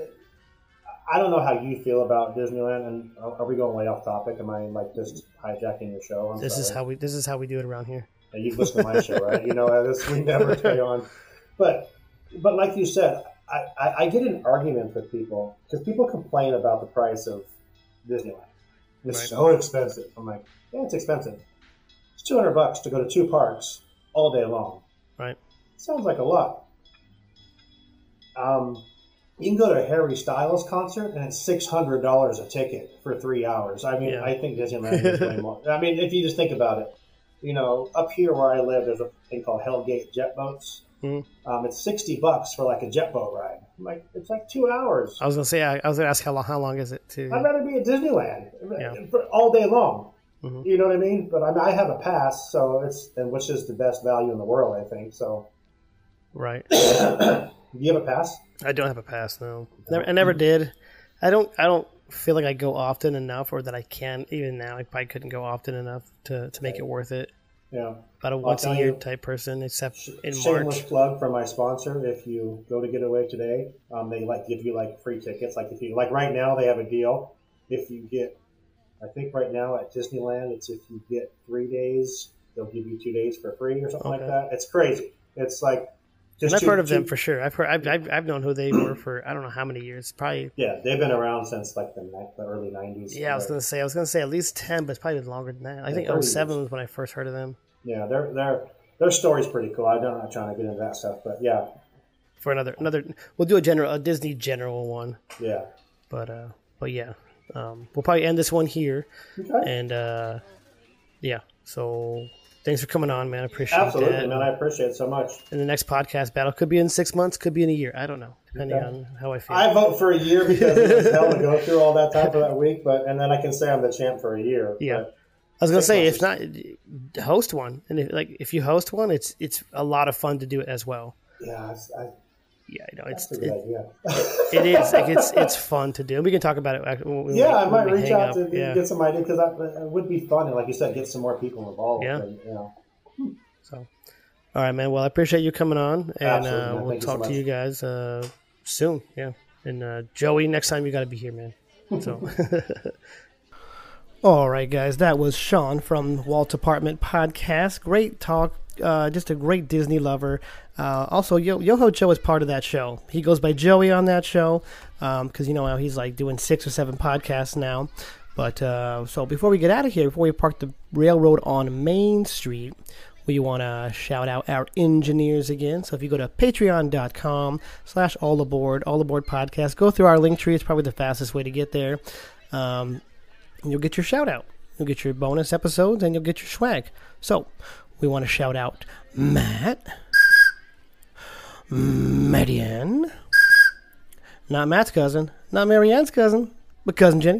I don't know how you feel about Disneyland, and are are we going way off topic? Am I like just hijacking your show? I'm This is sorry. how we this is how we do it around here. And you've listened to my show, right? You know, this we never stay on. But, but like you said, I, I, I get in arguments with people because people complain about the price of Disneyland. It's Right. so expensive. I'm like, yeah, it's expensive. It's two hundred bucks to go to two parks all day long. Right. Sounds like a lot. Um, you can go to a Harry Styles concert and it's six hundred dollars a ticket for three hours. I mean, Yeah. I think Disneyland is way more. I mean, if you just think about it, you know, up here where I live, there's a thing called Hellgate jet boats. Mhm. Um, it's sixty bucks for like a jet boat ride. I'm like, it's like two hours. I was gonna say I, I was gonna ask how long how long is it to I'd rather be at Disneyland Yeah. for all day long. Mhm. You know what I mean? But I, mean, I have a pass, so it's and which is the best value in the world, I think. So, right. do you have a pass? I don't have a pass, no. Never, I never did. I don't. I don't feel like I go often enough, or that I can. Even now, I probably couldn't go often enough to, to make it worth it. Yeah. About a once a tell year you, type person, except in Shameless March. plug for my sponsor. If you go to Getaway today, um, they like give you like free tickets. Like if you like right now, they have a deal. If you get, I think right now at Disneyland, it's if you get three days, they'll give you two days for free or something Okay. like that. It's crazy. It's like. And Just I've two- heard of them two- for sure. I've heard. I've, I've, I've known who they were for I don't know how many years. Probably. Yeah, they've been around since like the, ni- the early nineties. Yeah, I was gonna say. I was gonna say at least ten, but it's probably been longer than that. I think thirty oh seven years. was when I first heard of them. Yeah, their their their story's pretty cool. I'm not trying to get into that stuff, but yeah. for another another. We'll do a general a Disney general one. Yeah. But uh, but yeah, um, we'll probably end this one here. Okay. And uh, yeah, so thanks for coming on, man. I appreciate Absolutely, that. man. I appreciate it so much. And the next podcast battle could be in six months, could be in a year. I don't know, depending Okay. on how I feel. I vote for a year because it was hell to go through all that time for that week, but and then I can say I'm the champ for a year. Yeah. But I was gonna six say, months if not, host one, and if, like if you host one, it's it's a lot of fun to do it as well. Yeah, it's, I, Yeah, you know, it's that's a good it, idea. it is like it's it's fun to do. We can talk about it. When we, Yeah, I when might we reach hang out up. to yeah. get some ideas because it would be fun, and like you said, get some more people involved. Yeah. And, you know. So, all right, man. Well, I appreciate you coming on, and Absolutely, uh, man. we'll Thank you so talk to much. you guys uh, soon. Yeah, and uh, Joey, next time you got to be here, man. So. All right, guys, that was Sean from Walt Apartment Podcast. Great talk, uh, just a great Disney lover. Uh, also, Yo- Yoho Joe is part of that show. He goes by Joey on that show because, um, you know, he's like doing six or seven podcasts now. But uh, so before we get out of here, before we park the railroad on Main Street, we want to shout out our engineers again. So if you go to patreon.com slash all aboard, all aboard podcast, go through our link tree. It's probably the fastest way to get there. Um, and you'll get your shout out. You'll get your bonus episodes and you'll get your swag. So we want to shout out Matt, Marianne, not Matt's cousin, not Marianne's cousin, but cousin Jenny,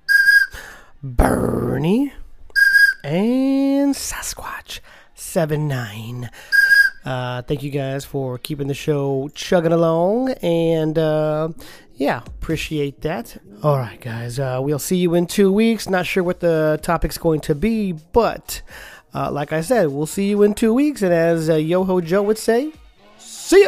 Bernie, and Sasquatch seven nine. Uh, thank you guys for keeping the show chugging along, and uh, yeah, appreciate that. All right, guys, uh, we'll see you in two weeks. Not sure what the topic's going to be, but uh, like I said, we'll see you in two weeks, and as uh, Yoho Joe would say, see ya!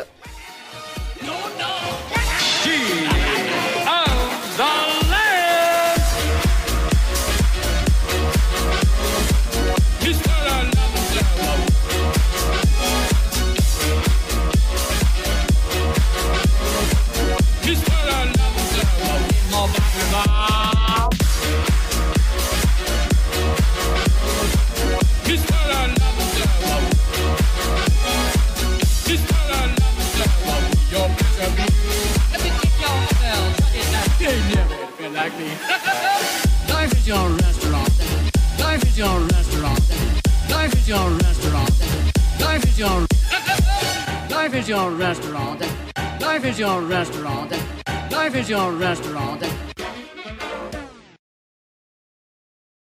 Like me. Life is your restaurant. Life is your restaurant. Life is your restaurant. Life is your Life is your restaurant. Life is your restaurant. Life is your restaurant.